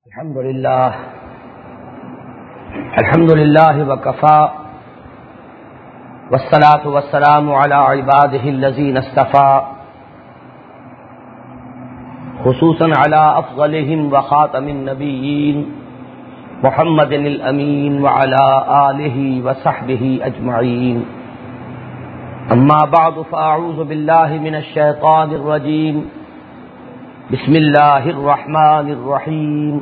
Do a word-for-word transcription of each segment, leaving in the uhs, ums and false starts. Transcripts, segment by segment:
الحمد لله الحمد لله وكفى والصلاة والسلام على عباده الذين اصطفى خصوصا على أفضلهم وخاتم النبيين محمد الأمين وعلى آله وصحبه أجمعين أما بعد فأعوذ بالله من الشيطان الرجيم بسم الله الرحمن الرحيم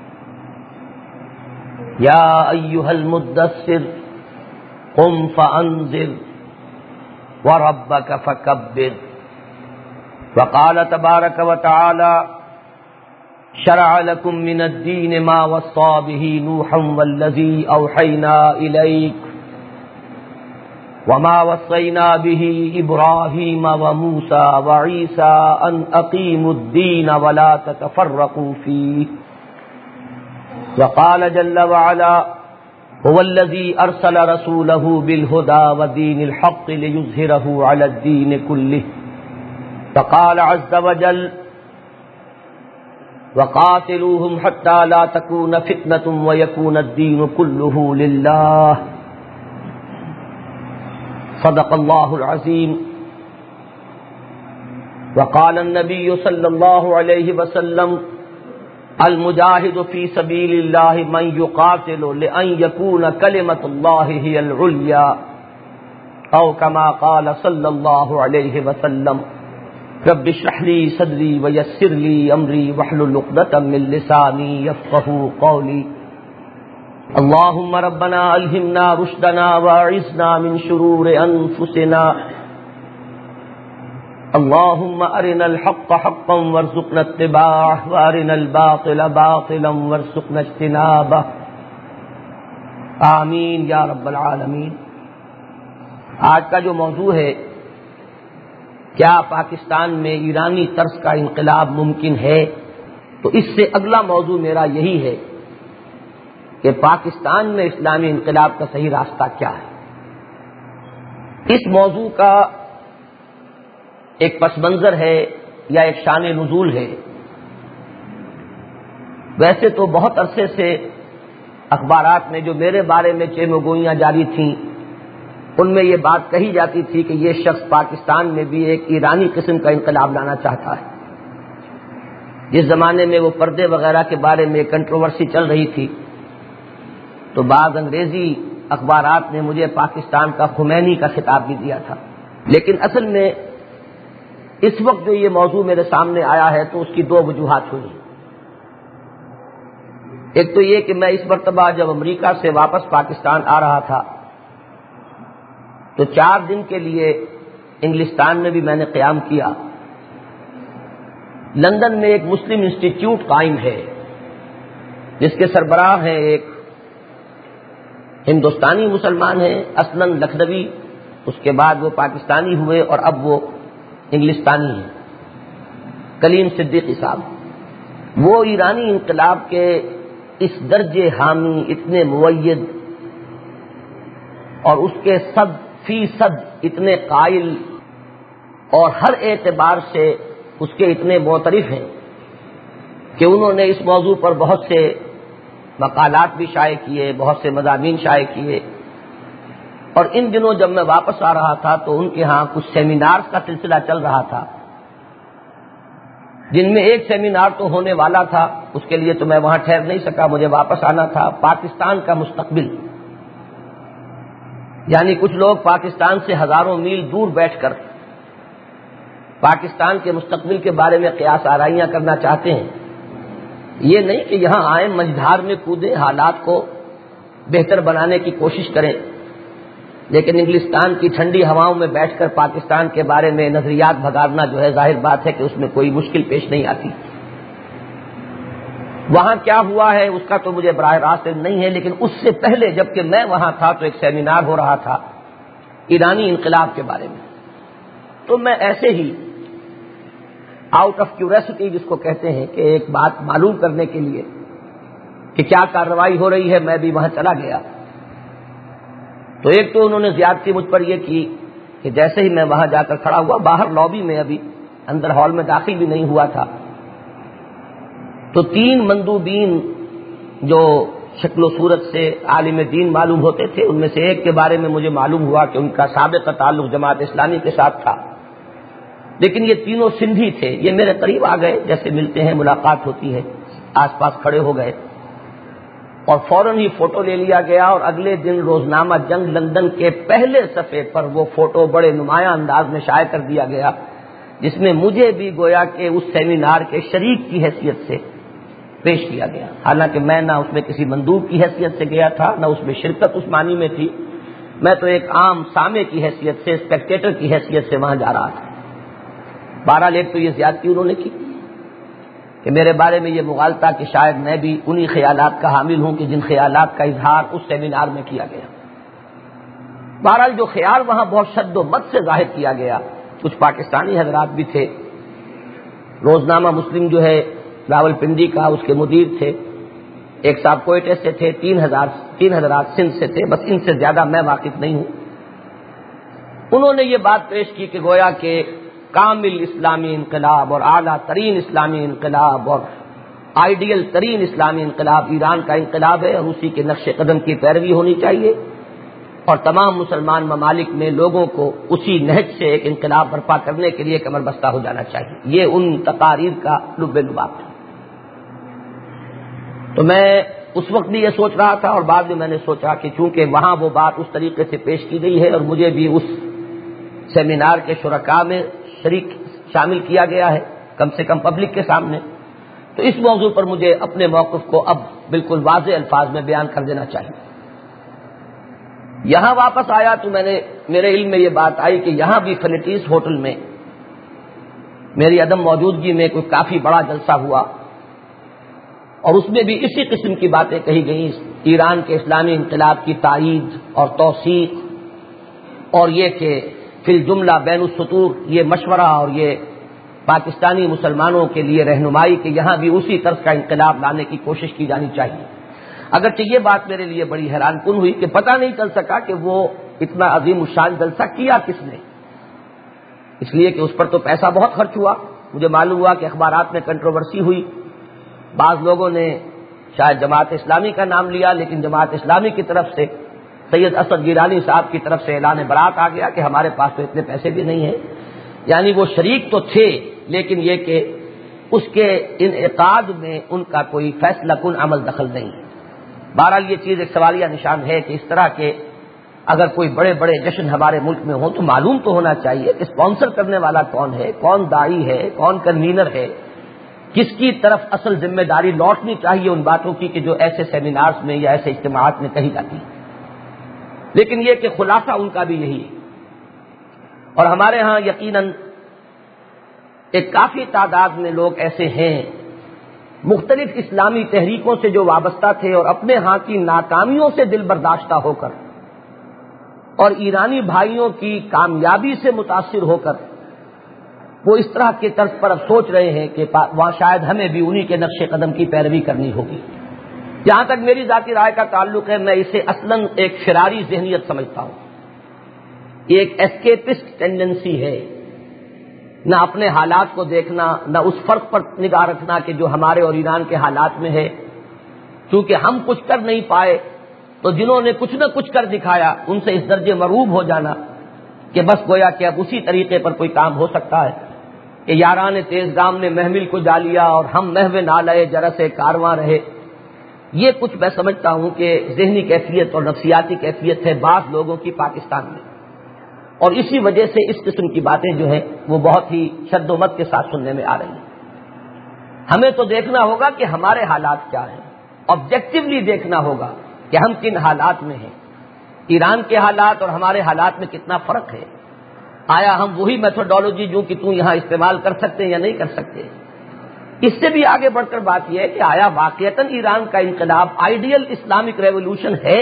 يا أيها المدثر قم فأنذر وربك فكبر وقال تبارك وتعالى شرع لكم من الدين ما وصى به نوحا والذي أوحينا إليك وما وصينا به إبراهيم وموسى وعيسى أن أقيموا الدين ولا تتفرقوا فيه وقال جل وعلا هو الذي أرسل رسوله بالهدى ودين الحق ليظهره على الدين كله وقال عز وجل وقاتلوهم حتى لا تكون فتنة ويكون الدين كله لله صدق الله العظيم وقال النبي صلى الله عليه وسلم المجاهد في سبيل الله من يقاتل لأن يكون كلمة الله هي العليا أو كما قال صلى الله عليه وسلم رب اشرح لي صدري ويسر لي أمري واحلل عقدة من لساني يفقهوا قولي اللهم ربنا ألهمنا رشدنا وأعذنا من شرور أنفسنا اللهم أرنا الحق حقا وارزقنا اتباعه وأرنا الباطل باطلا وارزقنا اجتنابه آمین یا رب العالمین۔ آج کا جو موضوع ہے، کیا پاکستان میں ایرانی طرز کا انقلاب ممکن ہے، تو اس سے اگلا موضوع میرا یہی ہے کہ پاکستان میں اسلامی انقلاب کا صحیح راستہ کیا ہے۔ اس موضوع کا ایک پس منظر ہے یا ایک شان نزول ہے۔ ویسے تو بہت عرصے سے اخبارات میں جو میرے بارے میں چیمگوئیاں جاری تھیں، ان میں یہ بات کہی جاتی تھی کہ یہ شخص پاکستان میں بھی ایک ایرانی قسم کا انقلاب لانا چاہتا ہے۔ جس زمانے میں وہ پردے وغیرہ کے بارے میں کنٹروورسی چل رہی تھی، تو بعض انگریزی اخبارات نے مجھے پاکستان کا خمینی کا خطاب بھی دیا تھا۔ لیکن اصل میں اس وقت جو یہ موضوع میرے سامنے آیا ہے تو اس کی دو وجوہات ہوئی۔ ایک تو یہ کہ میں اس مرتبہ جب امریکہ سے واپس پاکستان آ رہا تھا تو چار دن کے لیے انگلستان میں بھی میں نے قیام کیا۔ لندن میں ایک مسلم انسٹیٹیوٹ قائم ہے جس کے سربراہ ہیں ایک ہندوستانی مسلمان ہیں اسلن لکھنوی، اس کے بعد وہ پاکستانی ہوئے اور اب وہ انگلستانی ہیں، کلیم صدیقی صاحب۔ وہ ایرانی انقلاب کے اس درجے حامی، اتنے مؤید اور اس کے صد فیصد اتنے قائل اور ہر اعتبار سے اس کے اتنے معترف ہیں کہ انہوں نے اس موضوع پر بہت سے مقالات بھی شائع کیے، بہت سے مضامین شائع کیے۔ اور ان دنوں جب میں واپس آ رہا تھا تو ان کے ہاں کچھ سیمینارز کا سلسلہ چل رہا تھا، جن میں ایک سیمینار تو ہونے والا تھا، اس کے لیے تو میں وہاں ٹھہر نہیں سکا، مجھے واپس آنا تھا۔ پاکستان کا مستقبل، یعنی کچھ لوگ پاکستان سے ہزاروں میل دور بیٹھ کر پاکستان کے مستقبل کے بارے میں قیاس آرائیاں کرنا چاہتے ہیں۔ یہ نہیں کہ یہاں آئیں، مجدھار میں کودیں، حالات کو بہتر بنانے کی کوشش کریں، لیکن انگلستان کی ٹھنڈی ہواؤں میں بیٹھ کر پاکستان کے بارے میں نظریات بھگاڑنا جو ہے ظاہر بات ہے کہ اس میں کوئی مشکل پیش نہیں آتی۔ وہاں کیا ہوا ہے اس کا تو مجھے براہ راست علم نہیں ہے، لیکن اس سے پہلے جبکہ میں وہاں تھا تو ایک سیمینار ہو رہا تھا ایرانی انقلاب کے بارے میں۔ تو میں ایسے ہی آؤٹ آف کیوریسٹی جس کو کہتے ہیں کہ ایک بات معلوم کرنے کے لیے کہ کیا کارروائی ہو رہی ہے، میں بھی وہاں چلا گیا۔ تو ایک تو انہوں نے زیادتی مجھ پر یہ کی کہ جیسے ہی میں وہاں جا کر کھڑا ہوا، باہر لابی میں، ابھی اندر ہال میں داخل بھی نہیں ہوا تھا، تو تین مندوبین جو شکل و صورت سے عالم دین معلوم ہوتے تھے، ان میں سے ایک کے بارے میں مجھے معلوم ہوا کہ ان کا سابقہ تعلق جماعت اسلامی کے ساتھ تھا، لیکن یہ تینوں سندھی تھے۔ یہ میرے قریب آ گئے، جیسے ملتے ہیں ملاقات ہوتی ہے، آس پاس کھڑے ہو گئے اور فوراً ہی فوٹو لے لیا گیا، اور اگلے دن روزنامہ جنگ لندن کے پہلے صفحے پر وہ فوٹو بڑے نمایاں انداز میں شائع کر دیا گیا، جس میں مجھے بھی گویا کہ اس سیمینار کے شریک کی حیثیت سے پیش کیا گیا، حالانکہ میں نہ اس میں کسی مندوب کی حیثیت سے گیا تھا، نہ اس میں شرکت اس معنی میں تھی، میں تو ایک عام سامع کی حیثیت سے، اسپیکٹیٹر کی حیثیت سے وہاں جا رہا تھا۔ بہرحال ایک تو یہ زیادتی انہوں نے کی کہ میرے بارے میں یہ مغالطہ کہ شاید میں بھی انہی خیالات کا حامل ہوں کہ جن خیالات کا اظہار اس سیمینار میں کیا گیا۔ بہرحال جو خیال وہاں بہت شد و مت سے ظاہر کیا گیا، کچھ پاکستانی حضرات بھی تھے، روزنامہ مسلم جو ہے راول پنڈی کا، اس کے مدیر تھے، ایک صاحب کوئٹے سے تھے، تین ہزار تین حضرات سندھ سے تھے، بس ان سے زیادہ میں واقف نہیں ہوں۔ انہوں نے یہ بات پیش کی کہ گویا کہ کامل اسلامی انقلاب اور اعلیٰ ترین اسلامی انقلاب اور آئیڈیل ترین اسلامی انقلاب ایران کا انقلاب ہے، اور اسی کے نقش قدم کی پیروی ہونی چاہیے، اور تمام مسلمان ممالک میں لوگوں کو اسی نہج سے ایک انقلاب برپا کرنے کے لیے کمر بستہ ہو جانا چاہیے۔ یہ ان تقاریر کا لب لباب تھا۔ تو میں اس وقت بھی یہ سوچ رہا تھا، اور بعد میں میں نے سوچا کہ چونکہ وہاں وہ بات اس طریقے سے پیش کی گئی ہے اور مجھے بھی اس سیمینار کے شرکاء میں شریک شامل کیا گیا ہے، کم سے کم پبلک کے سامنے، تو اس موضوع پر مجھے اپنے موقف کو اب بالکل واضح الفاظ میں بیان کر دینا چاہیے۔ یہاں واپس آیا تو میں نے میرے علم میں یہ بات آئی کہ یہاں بھی فنٹیس ہوٹل میں میری عدم موجودگی میں کوئی کافی بڑا جلسہ ہوا، اور اس میں بھی اسی قسم کی باتیں کہی گئیں، ایران کے اسلامی انقلاب کی تائید اور توثیق، اور یہ کہ فی الجملہ بین السطور یہ مشورہ اور یہ پاکستانی مسلمانوں کے لیے رہنمائی کہ یہاں بھی اسی طرز کا انقلاب لانے کی کوشش کی جانی چاہیے۔ اگرچہ یہ بات میرے لیے بڑی حیران کن ہوئی کہ پتہ نہیں چل سکا کہ وہ اتنا عظیم الشان جلسہ کیا کس نے، اس لیے کہ اس پر تو پیسہ بہت خرچ ہوا۔ مجھے معلوم ہوا کہ اخبارات میں کنٹروورسی ہوئی، بعض لوگوں نے شاید جماعت اسلامی کا نام لیا، لیکن جماعت اسلامی کی طرف سے سید اسد گیلانی صاحب کی طرف سے اعلان برات آ گیا کہ ہمارے پاس تو اتنے پیسے بھی نہیں ہیں، یعنی وہ شریک تو تھے لیکن یہ کہ اس کے انعقاد میں ان کا کوئی فیصلہ کن عمل دخل نہیں ہے۔ بہرحال یہ چیز ایک سوالیہ نشان ہے کہ اس طرح کے اگر کوئی بڑے بڑے جشن ہمارے ملک میں ہوں تو معلوم تو ہونا چاہیے کہ اسپانسر کرنے والا کون ہے، کون داعی ہے، کون کنوینر ہے، کس کی طرف اصل ذمہ داری لوٹنی چاہیے ان باتوں کی کہ جو ایسے سیمینارز میں یا ایسے اجتماعات میں کہی جاتی ہے۔ لیکن یہ کہ خلاصہ ان کا بھی یہی ہے، اور ہمارے ہاں یقیناً ایک کافی تعداد میں لوگ ایسے ہیں مختلف اسلامی تحریکوں سے جو وابستہ تھے اور اپنے ہاں کی ناکامیوں سے دل برداشتہ ہو کر اور ایرانی بھائیوں کی کامیابی سے متاثر ہو کر وہ اس طرح کے طرز پر اب سوچ رہے ہیں کہ وہاں شاید ہمیں بھی انہی کے نقش قدم کی پیروی کرنی ہوگی۔ جہاں تک میری ذاتی رائے کا تعلق ہے، میں اسے اصلاً ایک فراری ذہنیت سمجھتا ہوں، یہ ایک اسکیپسٹ ٹینڈنسی ہے، نہ اپنے حالات کو دیکھنا، نہ اس فرق پر نگاہ رکھنا کہ جو ہمارے اور ایران کے حالات میں ہے، چونکہ ہم کچھ کر نہیں پائے تو جنہوں نے کچھ نہ کچھ کر دکھایا ان سے اس درجے مرعوب ہو جانا کہ بس گویا کہ اب اسی طریقے پر کوئی کام ہو سکتا ہے کہ یاران تیز گام نے محمل کو جا لیا اور ہم محو نالے جرس کارواں رہے۔ یہ کچھ میں سمجھتا ہوں کہ ذہنی کیفیت اور نفسیاتی کیفیت ہے بعض لوگوں کی پاکستان میں، اور اسی وجہ سے اس قسم کی باتیں جو ہیں وہ بہت ہی شد و مت کے ساتھ سننے میں آ رہی ہیں۔ ہمیں تو دیکھنا ہوگا کہ ہمارے حالات کیا ہیں، آبجیکٹیولی دیکھنا ہوگا کہ ہم کن حالات میں ہیں، ایران کے حالات اور ہمارے حالات میں کتنا فرق ہے، آیا ہم وہی میتھڈالوجی جو کہ تم یہاں استعمال کر سکتے ہیں یا نہیں کر سکتے۔ اس سے بھی آگے بڑھ کر بات یہ ہے کہ آیا واقعتاً ایران کا انقلاب آئیڈیل اسلامک ریولوشن ہے؟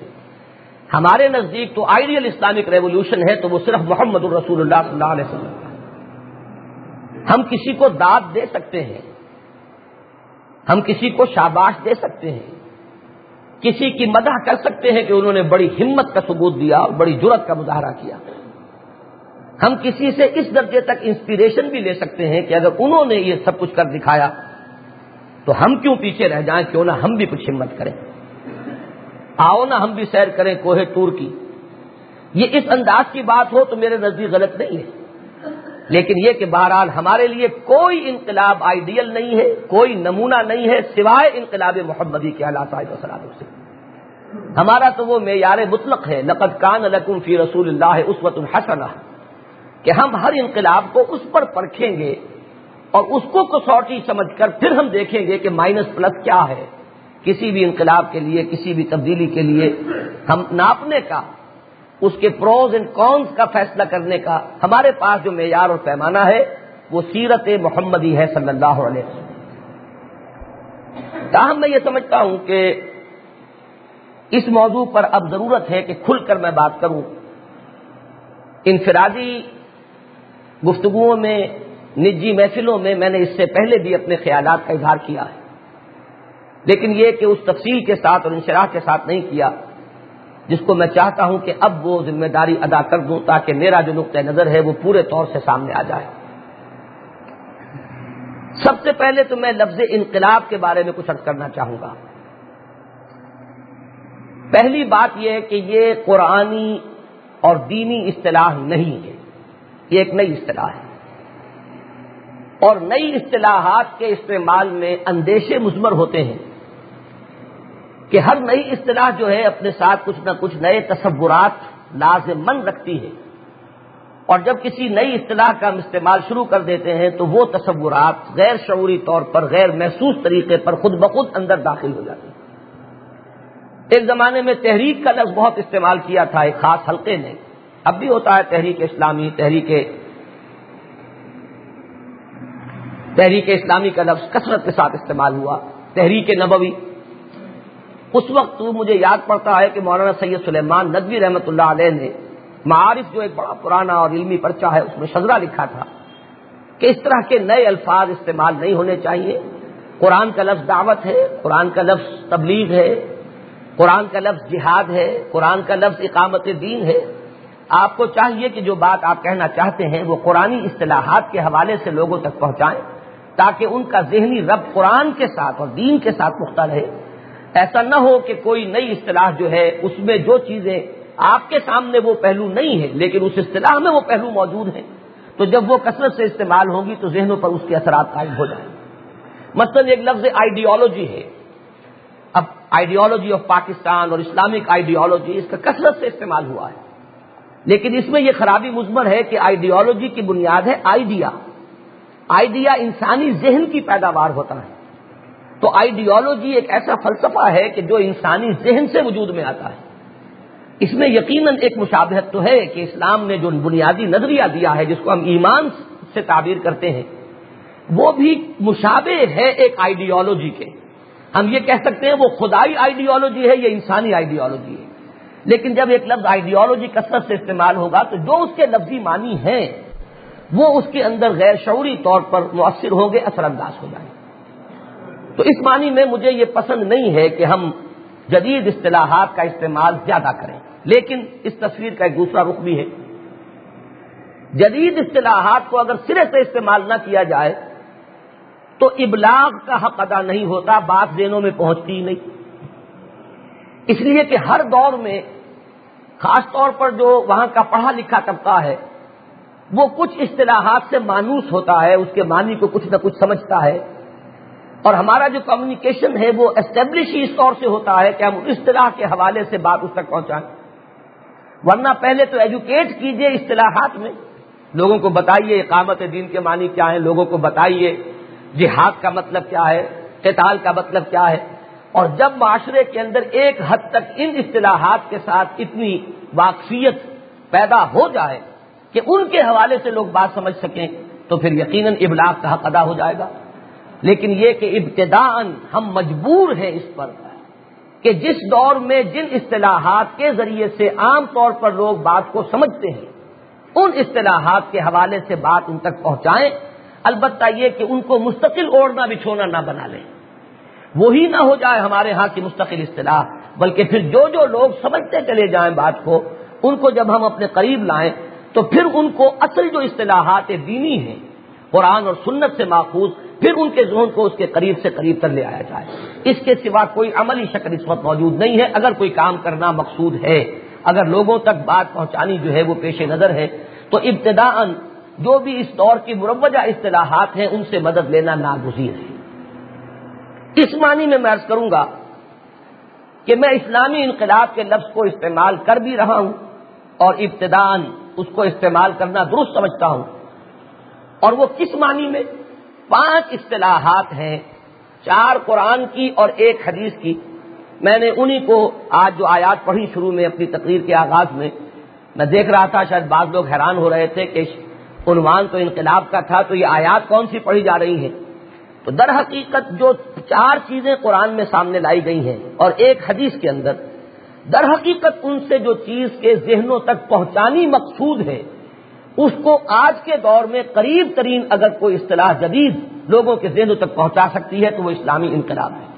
ہمارے نزدیک تو آئیڈیل اسلامک ریولوشن ہے تو وہ صرف محمد الرسول اللہ صلی اللہ علیہ وسلم کا۔ ہم کسی کو داد دے سکتے ہیں، ہم کسی کو شاباش دے سکتے ہیں، کسی کی مدح کر سکتے ہیں کہ انہوں نے بڑی ہمت کا ثبوت دیا اور بڑی جرأت کا مظاہرہ کیا، ہم کسی سے اس درجے تک انسپیریشن بھی لے سکتے ہیں کہ اگر انہوں نے یہ سب کچھ کر دکھایا تو تو ہم کیوں پیچھے رہ جائیں؟ کیوں نہ ہم بھی کچھ ہمت کریں، آؤ نہ ہم بھی سیر کریں کوہ طور کی۔ یہ اس انداز کی بات ہو تو میرے نزدیک غلط نہیں ہے، لیکن یہ کہ بہرحال ہمارے لیے کوئی انقلاب آئیڈیل نہیں ہے، کوئی نمونہ نہیں ہے سوائے انقلاب محمدی کے علیہ صاحب وسلم سے۔ ہمارا تو وہ معیار مطلق ہے، لقد کان لکم فی رسول اللہ اسوۃ حسنہ، کہ ہم ہر انقلاب کو اس پر پرکھیں گے اور اس کو کسوٹی سمجھ کر پھر ہم دیکھیں گے کہ مائنس پلس کیا ہے کسی بھی انقلاب کے لیے، کسی بھی تبدیلی کے لیے۔ ہم ناپنے کا، اس کے پروز اینڈ کونز کا فیصلہ کرنے کا ہمارے پاس جو معیار اور پیمانہ ہے وہ سیرت محمدی ہے صلی اللہ علیہ وسلم۔ تاہم میں یہ سمجھتا ہوں کہ اس موضوع پر اب ضرورت ہے کہ کھل کر میں بات کروں۔ انفرادی گفتگوؤں میں، نجی محفلوں میں میں نے اس سے پہلے بھی اپنے خیالات کا اظہار کیا ہے، لیکن یہ کہ اس تفصیل کے ساتھ اور انشراح کے ساتھ نہیں کیا جس کو میں چاہتا ہوں کہ اب وہ ذمہ داری ادا کر دوں تاکہ میرا جو نقطہ نظر ہے وہ پورے طور سے سامنے آ جائے۔ سب سے پہلے تو میں لفظ انقلاب کے بارے میں کچھ عرض کرنا چاہوں گا۔ پہلی بات یہ ہے کہ یہ قرآنی اور دینی اصطلاح نہیں ہے، یہ ایک نئی اصطلاح ہے، اور نئی اصطلاحات کے استعمال میں اندیشے مضمر ہوتے ہیں کہ ہر نئی اصطلاح جو ہے اپنے ساتھ کچھ نہ کچھ نئے تصورات لازماً رکھتی ہے، اور جب کسی نئی اصطلاح کا ہم استعمال شروع کر دیتے ہیں تو وہ تصورات غیر شعوری طور پر، غیر محسوس طریقے پر خود بخود اندر داخل ہو جاتے ہیں۔ ایک زمانے میں تحریک کا لفظ بہت استعمال کیا تھا ایک خاص حلقے نے، اب بھی ہوتا ہے، تحریک اسلامی، تحریک تحریک اسلامی کا لفظ کثرت کے ساتھ استعمال ہوا، تحریک نبوی۔ اس وقت مجھے یاد پڑتا ہے کہ مولانا سید سلیمان ندوی رحمۃ اللہ علیہ نے معارف جو ایک بڑا پرانا اور علمی پرچہ ہے اس میں شذرہ لکھا تھا کہ اس طرح کے نئے الفاظ استعمال نہیں ہونے چاہیے۔ قرآن کا لفظ دعوت ہے، قرآن کا لفظ تبلیغ ہے، قرآن کا لفظ جہاد ہے، قرآن کا لفظ اقامت دین ہے۔ آپ کو چاہیے کہ جو بات آپ کہنا چاہتے ہیں وہ قرآنی اصطلاحات کے حوالے سے لوگوں تک پہنچائیں تاکہ ان کا ذہنی ربط قرآن کے ساتھ اور دین کے ساتھ پختہ رہے۔ ایسا نہ ہو کہ کوئی نئی اصطلاح جو ہے اس میں جو چیزیں آپ کے سامنے وہ پہلو نہیں ہے لیکن اس اصطلاح میں وہ پہلو موجود ہیں، تو جب وہ کثرت سے استعمال ہوں گی تو ذہنوں پر اس کے اثرات قائم ہو جائیں۔ مثلا ایک لفظ آئیڈیالوجی ہے، اب آئیڈیالوجی آف پاکستان اور اسلامک آئیڈیالوجی اس کا کثرت سے استعمال ہوا ہے، لیکن اس میں یہ خرابی مضمر ہے کہ آئیڈیالوجی کی بنیاد ہے آئیڈیا۔ آئیڈیا انسانی ذہن کی پیداوار ہوتا ہے، تو آئیڈیالوجی ایک ایسا فلسفہ ہے کہ جو انسانی ذہن سے وجود میں آتا ہے۔ اس میں یقیناً ایک مشابہت تو ہے کہ اسلام نے جو بنیادی نظریہ دیا ہے جس کو ہم ایمان سے تعبیر کرتے ہیں وہ بھی مشابہ ہے ایک آئیڈیالوجی کے۔ ہم یہ کہہ سکتے ہیں وہ خدائی آئیڈیالوجی ہے یا انسانی آئیڈیالوجی ہے، لیکن جب ایک لفظ آئیڈیالوجی کثرت سے استعمال ہوگا تو جو اس کے لفظی معنی ہیں وہ اس کے اندر غیر شعوری طور پر مؤثر ہوں گے، اثر انداز ہو جائیں گے۔ تو اس معنی میں مجھے یہ پسند نہیں ہے کہ ہم جدید اصطلاحات کا استعمال زیادہ کریں، لیکن اس تصویر کا ایک دوسرا رخ بھی ہے۔ جدید اصطلاحات کو اگر سرے سے استعمال نہ کیا جائے تو ابلاغ کا حق ادا نہیں ہوتا، بات ذہنوں میں پہنچتی ہی نہیں۔ اس لیے کہ ہر دور میں خاص طور پر جو وہاں کا پڑھا لکھا طبقہ ہے وہ کچھ اصطلاحات سے مانوس ہوتا ہے، اس کے معنی کو کچھ نہ کچھ سمجھتا ہے، اور ہمارا جو کمیونیکیشن ہے وہ اسٹیبلش ہی اس طور سے ہوتا ہے کہ ہم اصطلاح کے حوالے سے بات اس تک پہنچائیں، ورنہ پہلے تو ایجوکیٹ کیجئے اصطلاحات میں، لوگوں کو بتائیے اقامت دین کے معنی کیا ہیں، لوگوں کو بتائیے جہاد کا مطلب کیا ہے، قتال کا مطلب کیا ہے، اور جب معاشرے کے اندر ایک حد تک ان اصطلاحات کے ساتھ اتنی واقفیت پیدا ہو جائے کہ ان کے حوالے سے لوگ بات سمجھ سکیں تو پھر یقیناً ابلاغ کا حق ادا ہو جائے گا۔ لیکن یہ کہ ابتداءً ہم مجبور ہیں اس پر کہ جس دور میں جن اصطلاحات کے ذریعے سے عام طور پر لوگ بات کو سمجھتے ہیں ان اصطلاحات کے حوالے سے بات ان تک پہنچائیں، البتہ یہ کہ ان کو مستقل اوڑھنا بچھونا نہ بنا لیں، وہی نہ ہو جائے ہمارے ہاں کی مستقل اصطلاح، بلکہ پھر جو جو لوگ سمجھتے چلے جائیں بات کو ان کو جب ہم اپنے قریب لائیں تو پھر ان کو اصل جو اصطلاحات دینی ہیں قرآن اور سنت سے ماخوذ پھر ان کے ذہن کو اس کے قریب سے قریب تر لے آیا جائے. اس کے سوا کوئی عملی شکل اس وقت موجود نہیں ہے. اگر کوئی کام کرنا مقصود ہے، اگر لوگوں تک بات پہنچانی جو ہے وہ پیش نظر ہے، تو ابتداءً جو بھی اس دور کی مروجہ اصطلاحات ہیں ان سے مدد لینا ناگزیر ہے. اس معنی میں میں عرض کروں گا کہ میں اسلامی انقلاب کے لفظ کو استعمال کر بھی رہا ہوں اور ابتداءً اس کو استعمال کرنا درست سمجھتا ہوں. اور وہ کس معنی میں؟ پانچ اصطلاحات ہیں، چار قرآن کی اور ایک حدیث کی. میں نے انہی کو آج جو آیات پڑھی شروع میں اپنی تقریر کے آغاز میں، میں دیکھ رہا تھا شاید بعض لوگ حیران ہو رہے تھے کہ عنوان تو انقلاب کا تھا تو یہ آیات کون سی پڑھی جا رہی ہیں. تو در حقیقت جو چار چیزیں قرآن میں سامنے لائی گئی ہیں اور ایک حدیث کے اندر، در حقیقت ان سے جو چیز کے ذہنوں تک پہنچانی مقصود ہے اس کو آج کے دور میں قریب ترین اگر کوئی اصطلاح جدید لوگوں کے ذہنوں تک پہنچا سکتی ہے تو وہ اسلامی انقلاب ہے.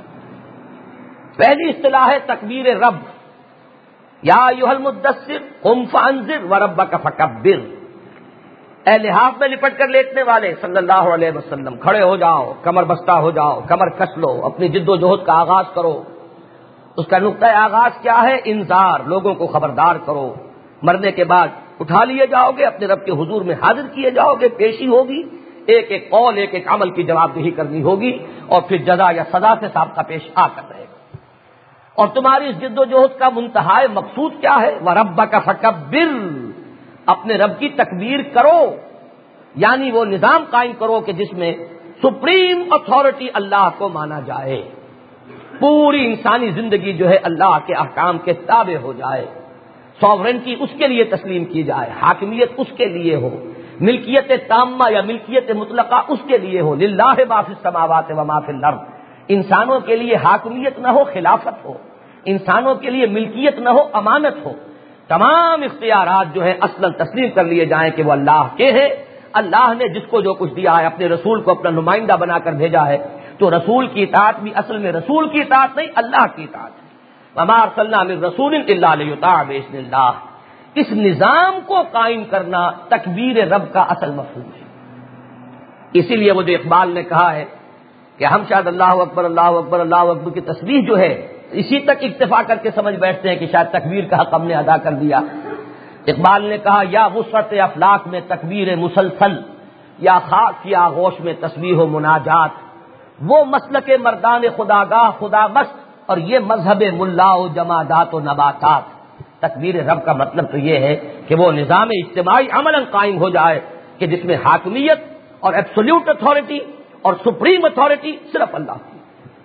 پہلی اصطلاح ہے تکبیر رب. یا ایھا المدثر قم فانذر وربک فکبر. اے لحاف میں لپٹ کر لیٹنے والے صلی اللہ علیہ وسلم، کھڑے ہو جاؤ، کمر بستہ ہو جاؤ، کمر کس لو، اپنی جد و جہد کا آغاز کرو. اس کا نقطہ آغاز کیا ہے؟ انذار، لوگوں کو خبردار کرو. مرنے کے بعد اٹھا لیے جاؤ گے، اپنے رب کے حضور میں حاضر کیے جاؤ گے، پیشی ہوگی، ایک ایک قول ایک ایک عمل کی جواب دہی کرنی ہوگی اور پھر جزا یا سزا سے سابقہ پیش آ کر رہے گا. اور تمہاری اس جد و جہد کا منتہا مقصود کیا ہے؟ وَرَبَّكَ فَكَبِّرْ. اپنے رب کی تکبیر کرو، یعنی وہ نظام قائم کرو کہ جس میں سپریم اتھارٹی اللہ کو مانا جائے، پوری انسانی زندگی جو ہے اللہ کے احکام کے تابع ہو جائے، سوورنٹی اس کے لیے تسلیم کی جائے، حاکمیت اس کے لیے ہو، ملکیت تامہ یا ملکیت مطلقہ اس کے لیے ہو. للہ ما فی السماوات و ما فی الارض. انسانوں کے لیے حاکمیت نہ ہو، خلافت ہو. انسانوں کے لیے ملکیت نہ ہو، امانت ہو. تمام اختیارات جو ہے اصلا تسلیم کر لیے جائیں کہ وہ اللہ کے ہیں. اللہ نے جس کو جو کچھ دیا ہے، اپنے رسول کو اپنا نمائندہ بنا کر بھیجا ہے، تو رسول کی اطاعت بھی اصل میں رسول کی اطاعت نہیں، اللہ کی اطاعت ہے. وما ارسلنا من رسول الا لیطاع باذن اللہ. اس نظام کو قائم کرنا تکبیر رب کا اصل مفہوم ہے. اسی لیے وہ جو اقبال نے کہا ہے کہ ہم شاید اللہ اکبر اللہ اکبر اللہ اکبر کی تسبیح جو ہے اسی تک اکتفا کر کے سمجھ بیٹھتے ہیں کہ شاید تکبیر کا حق ہم نے ادا کر دیا. اقبال نے کہا یا وسعت افلاک میں تکبیر مسلسل، یا خاک کی آغوش میں تسبیح و مناجات. وہ مسلک مردان خداگاہ خدا مست، اور یہ مذہب ملا و جمادات و نباتات. تکبیر رب کا مطلب تو یہ ہے کہ وہ نظام اجتماعی عملاً قائم ہو جائے کہ جس میں حاکمیت اور ایبسولوٹ اتھارٹی اور سپریم اتھارٹی صرف اللہ کی.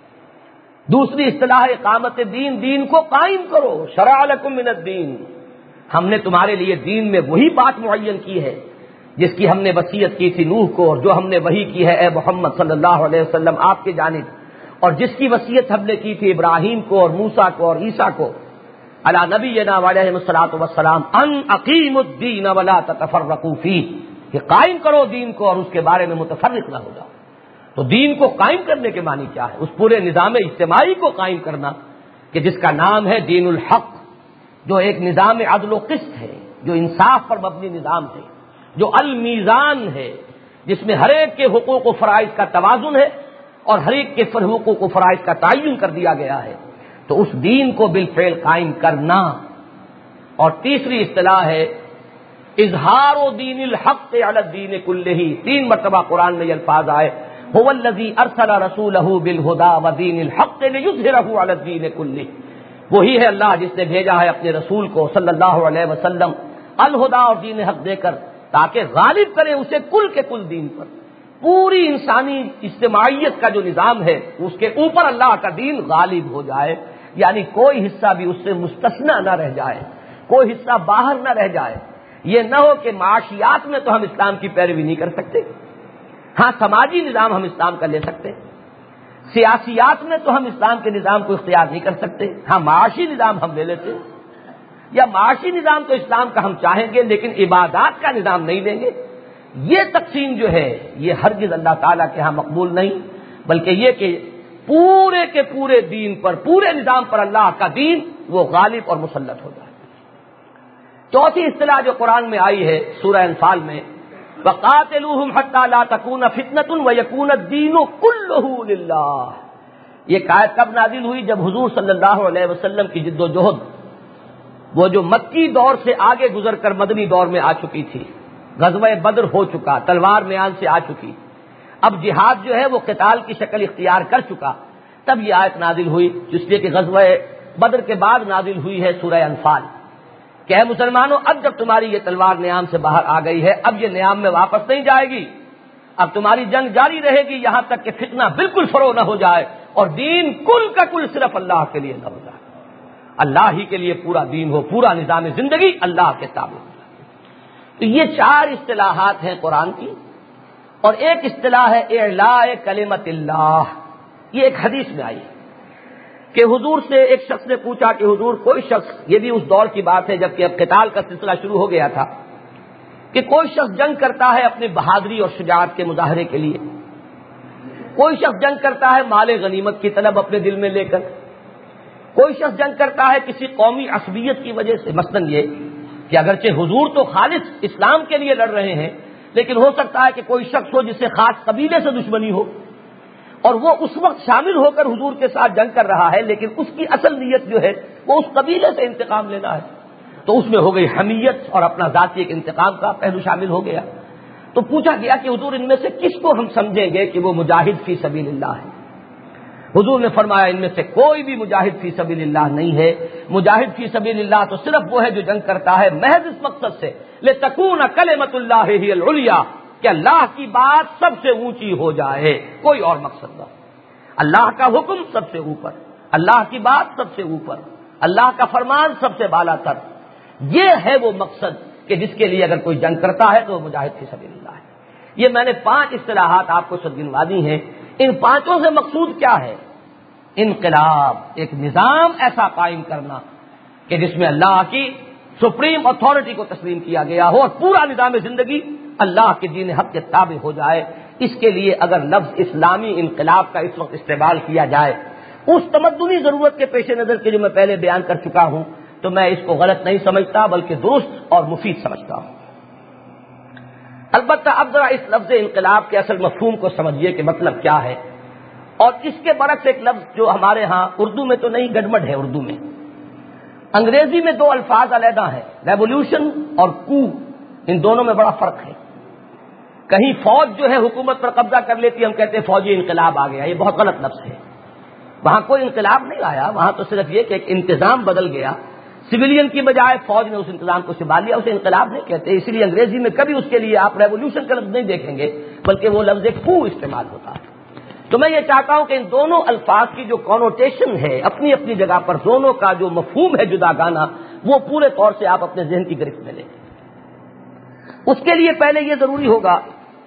دوسری اصطلاح اقامت دین. دین کو قائم کرو. شرع لکم من الدین. ہم نے تمہارے لیے دین میں وہی بات معین کی ہے جس کی ہم نے وصیت کی تھی نوح کو، اور جو ہم نے وحی کی ہے اے محمد صلی اللہ علیہ وسلم آپ کی جانب، اور جس کی وصیت ہم نے کی تھی ابراہیم کو اور موسیٰ کو اور عیسیٰ کو علی نبینا علیہ الصلوۃ والسلام، ان اقیموا الدین ولا تتفرقوا فیہ، کہ قائم کرو دین کو اور اس کے بارے میں متفرق نہ ہو جاؤ. تو دین کو قائم کرنے کے معنی کیا ہے؟ اس پورے نظام اجتماعی کو قائم کرنا کہ جس کا نام ہے دین الحق، جو ایک نظام عدل و قسط ہے، جو انصاف پر مبنی نظام ہے، جو المیزان ہے، جس میں ہر ایک کے حقوق و فرائض کا توازن ہے اور ہر ایک کے حقوق و فرائض کا تعین کر دیا گیا ہے. تو اس دین کو بالفعل قائم کرنا. اور تیسری اصطلاح ہے اظہار و دین الحق علی الدین کلہ. تین مرتبہ قرآن میں یہ الفاظ آئے، هو الذی ارسل رسولہ بالہدی ودین الحق لیظہرہ علی الدین کلہ. وہی ہے اللہ جس نے بھیجا ہے اپنے رسول کو صلی اللہ علیہ وسلم الہدی اور دین حق دے کر، تاکہ غالب کرے اسے کل کے کل دین پر. پوری انسانی اجتماعیت کا جو نظام ہے اس کے اوپر اللہ کا دین غالب ہو جائے، یعنی کوئی حصہ بھی اس سے مستثنی نہ رہ جائے، کوئی حصہ باہر نہ رہ جائے. یہ نہ ہو کہ معاشیات میں تو ہم اسلام کی پیروی نہیں کر سکتے، ہاں سماجی نظام ہم اسلام کا لے سکتے، سیاسیات میں تو ہم اسلام کے نظام کو اختیار نہیں کر سکتے، ہاں معاشی نظام ہم لے لیتے، یا معاشی نظام تو اسلام کا ہم چاہیں گے لیکن عبادات کا نظام نہیں لیں گے. یہ تقسیم جو ہے یہ ہرگز اللہ تعالیٰ کے ہاں مقبول نہیں، بلکہ یہ کہ پورے کے پورے دین پر، پورے نظام پر اللہ کا دین وہ غالب اور مسلط ہو جائے. چوتھی اصطلاح جو قرآن میں آئی ہے سورہ انفال میں، وَقَاتِلُوهُمْ حَتَّى لَا تَكُونَ فِتْنَةٌ وَيَكُونَ الدِّينُ كُلُّهُ لِلَّهِ۔ یہ آیت کب نازل ہوئی؟ جب حضور صلی اللہ علیہ وسلم کی جد و جہد وہ جو مکی دور سے آگے گزر کر مدنی دور میں آ چکی تھی، غزوہ بدر ہو چکا، تلوار میان سے آ چکی، اب جہاد جو ہے وہ قتال کی شکل اختیار کر چکا، تب یہ آیت نازل ہوئی، جس لیے کہ غزوہ بدر کے بعد نازل ہوئی ہے سورہ انفال کہ اے مسلمانوں، اب جب تمہاری یہ تلوار نیام سے باہر آ گئی ہے، اب یہ نیام میں واپس نہیں جائے گی، اب تمہاری جنگ جاری رہے گی یہاں تک کہ فتنہ بالکل فروغ نہ ہو جائے اور دین کل کا کل صرف اللہ کے لیے نہ ہو جائے، اللہ ہی کے لیے پورا دین ہو، پورا نظام زندگی اللہ کے تابع ہو جائے۔ تو یہ چار اصطلاحات ہیں قرآن کی، اور ایک اصطلاح ہے اعلاء کلمت اللہ، یہ ایک حدیث میں آئی کہ حضور سے ایک شخص نے پوچھا کہ حضور کوئی شخص، یہ بھی اس دور کی بات ہے جبکہ اب قتال کا سلسلہ شروع ہو گیا تھا، کہ کوئی شخص جنگ کرتا ہے اپنی بہادری اور شجاعت کے مظاہرے کے لیے، کوئی شخص جنگ کرتا ہے مال غنیمت کی طلب اپنے دل میں لے کر، کوئی شخص جنگ کرتا ہے کسی قومی عصبیت کی وجہ سے، مثلاً یہ کہ اگرچہ حضور تو خالص اسلام کے لیے لڑ رہے ہیں، لیکن ہو سکتا ہے کہ کوئی شخص ہو جس سے خاص قبیلے سے دشمنی ہو اور وہ اس وقت شامل ہو کر حضور کے ساتھ جنگ کر رہا ہے، لیکن اس کی اصل نیت جو ہے وہ اس قبیلے سے انتقام لینا ہے، تو اس میں ہو گئی حمیت اور اپنا ذاتی ایک انتقام کا پہلو شامل ہو گیا۔ تو پوچھا گیا کہ حضور ان میں سے کس کو ہم سمجھیں گے کہ وہ مجاہد فی سبیل اللہ ہے؟ حضور نے فرمایا ان میں سے کوئی بھی مجاہد فی سبیل اللہ نہیں ہے، مجاہد فی سبیل اللہ تو صرف وہ ہے جو جنگ کرتا ہے محض اس مقصد سے لتکون کلمۃ اللہ ہی العلیٰ، کہ اللہ کی بات سب سے اونچی ہو جائے، کوئی اور مقصد نہ، اللہ کا حکم سب سے اوپر، اللہ کی بات سب سے اوپر، اللہ کا فرمان سب سے بالا تر، یہ ہے وہ مقصد کہ جس کے لیے اگر کوئی جنگ کرتا ہے تو وہ مجاہد فی سبیل اللہ ہے۔ یہ میں نے پانچ اصطلاحات آپ کو سب گنوا دی ہیں، ان پانچوں سے مقصود کیا ہے؟ انقلاب، ایک نظام ایسا قائم کرنا کہ جس میں اللہ کی سپریم اتھارٹی کو تسلیم کیا گیا ہو اور پورا نظام زندگی اللہ کے دین حق کے تابع ہو جائے۔ اس کے لیے اگر لفظ اسلامی انقلاب کا اس وقت استعمال کیا جائے اس تمدنی ضرورت کے پیش نظر کے جو میں پہلے بیان کر چکا ہوں، تو میں اس کو غلط نہیں سمجھتا بلکہ درست اور مفید سمجھتا ہوں۔ البتہ اب ذرا اس لفظ انقلاب کے اصل مفہوم کو سمجھیے کہ مطلب کیا ہے، اور اس کے برعکس ایک لفظ جو ہمارے ہاں اردو میں تو نہیں، گڑبڑ ہے اردو میں، انگریزی میں دو الفاظ علیحدہ ہیں، ریولیوشن اور کو، ان دونوں میں بڑا فرق ہے۔ کہیں فوج جو ہے حکومت پر قبضہ کر لیتی، ہم کہتے ہیں فوجی انقلاب آ گیا، یہ بہت غلط لفظ ہے، وہاں کوئی انقلاب نہیں آیا، وہاں تو صرف یہ کہ ایک انتظام بدل گیا، سویلین کی بجائے فوج نے اس انتظام کو سنبھال لیا، اسے انقلاب نہیں کہتے، اسی لیے انگریزی میں کبھی اس کے لیے آپ ریولیوشن کا لفظ نہیں دیکھیں گے بلکہ وہ لفظ کو استعمال ہوتا ہے۔ تو میں یہ چاہتا ہوں کہ ان دونوں الفاظ کی جو کونوٹیشن ہے اپنی اپنی جگہ پر، دونوں کا جو مفہوم ہے جدا گانا، وہ پورے طور سے آپ اپنے ذہن کی گرفت میں لیں۔ اس کے لیے پہلے یہ ضروری ہوگا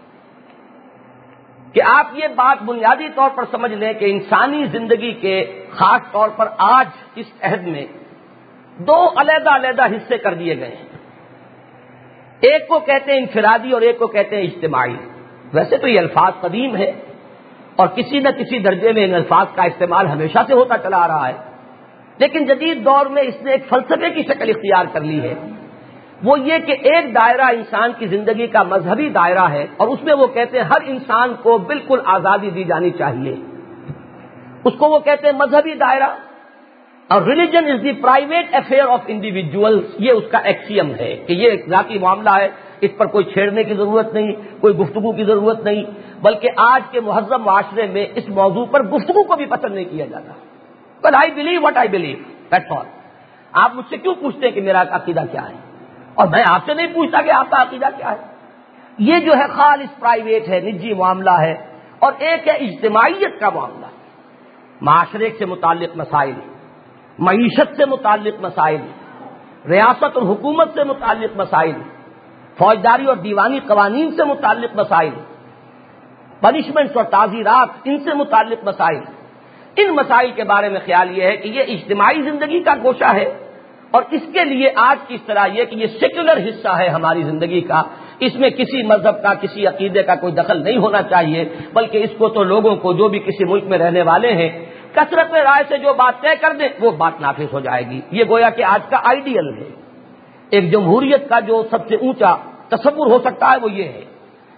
کہ آپ یہ بات بنیادی طور پر سمجھ لیں کہ انسانی زندگی کے خاص طور پر آج اس عہد میں دو علیحدہ علیحدہ حصے کر دیے گئے ہیں، ایک کو کہتے ہیں انفرادی اور ایک کو کہتے ہیں اجتماعی۔ ویسے تو یہ الفاظ قدیم ہے اور کسی نہ کسی درجے میں ان الفاظ کا استعمال ہمیشہ سے ہوتا چلا آ رہا ہے، لیکن جدید دور میں اس نے ایک فلسفے کی شکل اختیار کر لی ہے، وہ یہ کہ ایک دائرہ انسان کی زندگی کا مذہبی دائرہ ہے، اور اس میں وہ کہتے ہیں ہر انسان کو بالکل آزادی دی جانی چاہیے، اس کو وہ کہتے ہیں مذہبی دائرہ، اور religion is the private affair of individuals, یہ اس کا ایکسیم ہے کہ یہ ایک ذاتی معاملہ ہے، اس پر کوئی چھیڑنے کی ضرورت نہیں، کوئی گفتگو کی ضرورت نہیں، بلکہ آج کے مہذب معاشرے میں اس موضوع پر گفتگو کو بھی پسند نہیں کیا جاتا۔ But I believe what I believe, that's all. آپ مجھ سے کیوں پوچھتے ہیں کہ میرا عقیدہ کیا ہے، اور میں آپ سے نہیں پوچھتا کہ آپ کا عقیدہ کیا ہے۔ یہ جو ہے خالص پرائیویٹ ہے، نجی معاملہ ہے، اور ایک ہے اجتماعیت کا معاملہ، معاشرے سے متعلق مسائل، معیشت سے متعلق مسائل، ریاست اور حکومت سے متعلق مسائل، فوجداری اور دیوانی قوانین سے متعلق مسائل، پنشمنٹس اور تعزیرات، ان سے متعلق مسائل۔ ان مسائل کے بارے میں خیال یہ ہے کہ یہ اجتماعی زندگی کا گوشہ ہے، اور اس کے لیے آج کی اصطلاح یہ کہ یہ سیکولر حصہ ہے ہماری زندگی کا، اس میں کسی مذہب کا کسی عقیدے کا کوئی دخل نہیں ہونا چاہیے، بلکہ اس کو تو لوگوں کو جو بھی کسی ملک میں رہنے والے ہیں کثرت رائے سے جو بات طے کر دیں وہ بات نافذ ہو جائے گی۔ یہ گویا کہ آج کا آئیڈیل ہے، ایک جمہوریت کا جو سب سے اونچا تصور ہو سکتا ہے وہ یہ ہے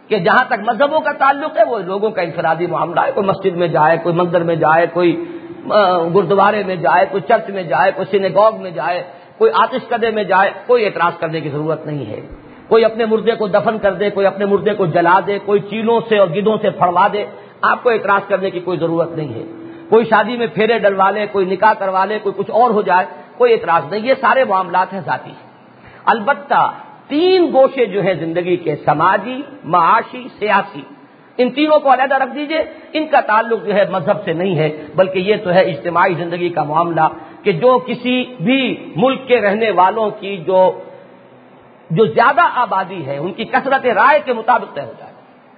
کہ جہاں تک مذہبوں کا تعلق ہے وہ لوگوں کا انفرادی معاملہ ہے. کوئی مسجد میں جائے, کوئی مندر میں جائے, کوئی گردوارے میں جائے, کوئی چرچ میں جائے, کوئی سینیگوگ میں جائے, کوئی آتش کدے میں جائے, کوئی اعتراض کرنے کی ضرورت نہیں ہے. کوئی اپنے مردے کو دفن کر دے, کوئی اپنے مردے کو جلا دے, کوئی چیلوں سے اور گدھوں سے پھڑوا دے, آپ کو اعتراض کرنے کی کوئی ضرورت نہیں ہے. کوئی شادی میں پھیرے ڈلوا لے, کوئی نکاح کروا لے, کوئی کچھ اور ہو جائے, کوئی اعتراض نہیں. یہ سارے معاملات ہیں ذاتی. البتہ تین گوشے جو ہیں زندگی کے, سماجی, معاشی, سیاسی, ان تینوں کو علیحدہ رکھ دیجئے. ان کا تعلق جو ہے مذہب سے نہیں ہے, بلکہ یہ تو ہے اجتماعی زندگی کا معاملہ کہ جو کسی بھی ملک کے رہنے والوں کی جو جو زیادہ آبادی ہے ان کی کثرت رائے کے مطابق طے ہو جائے.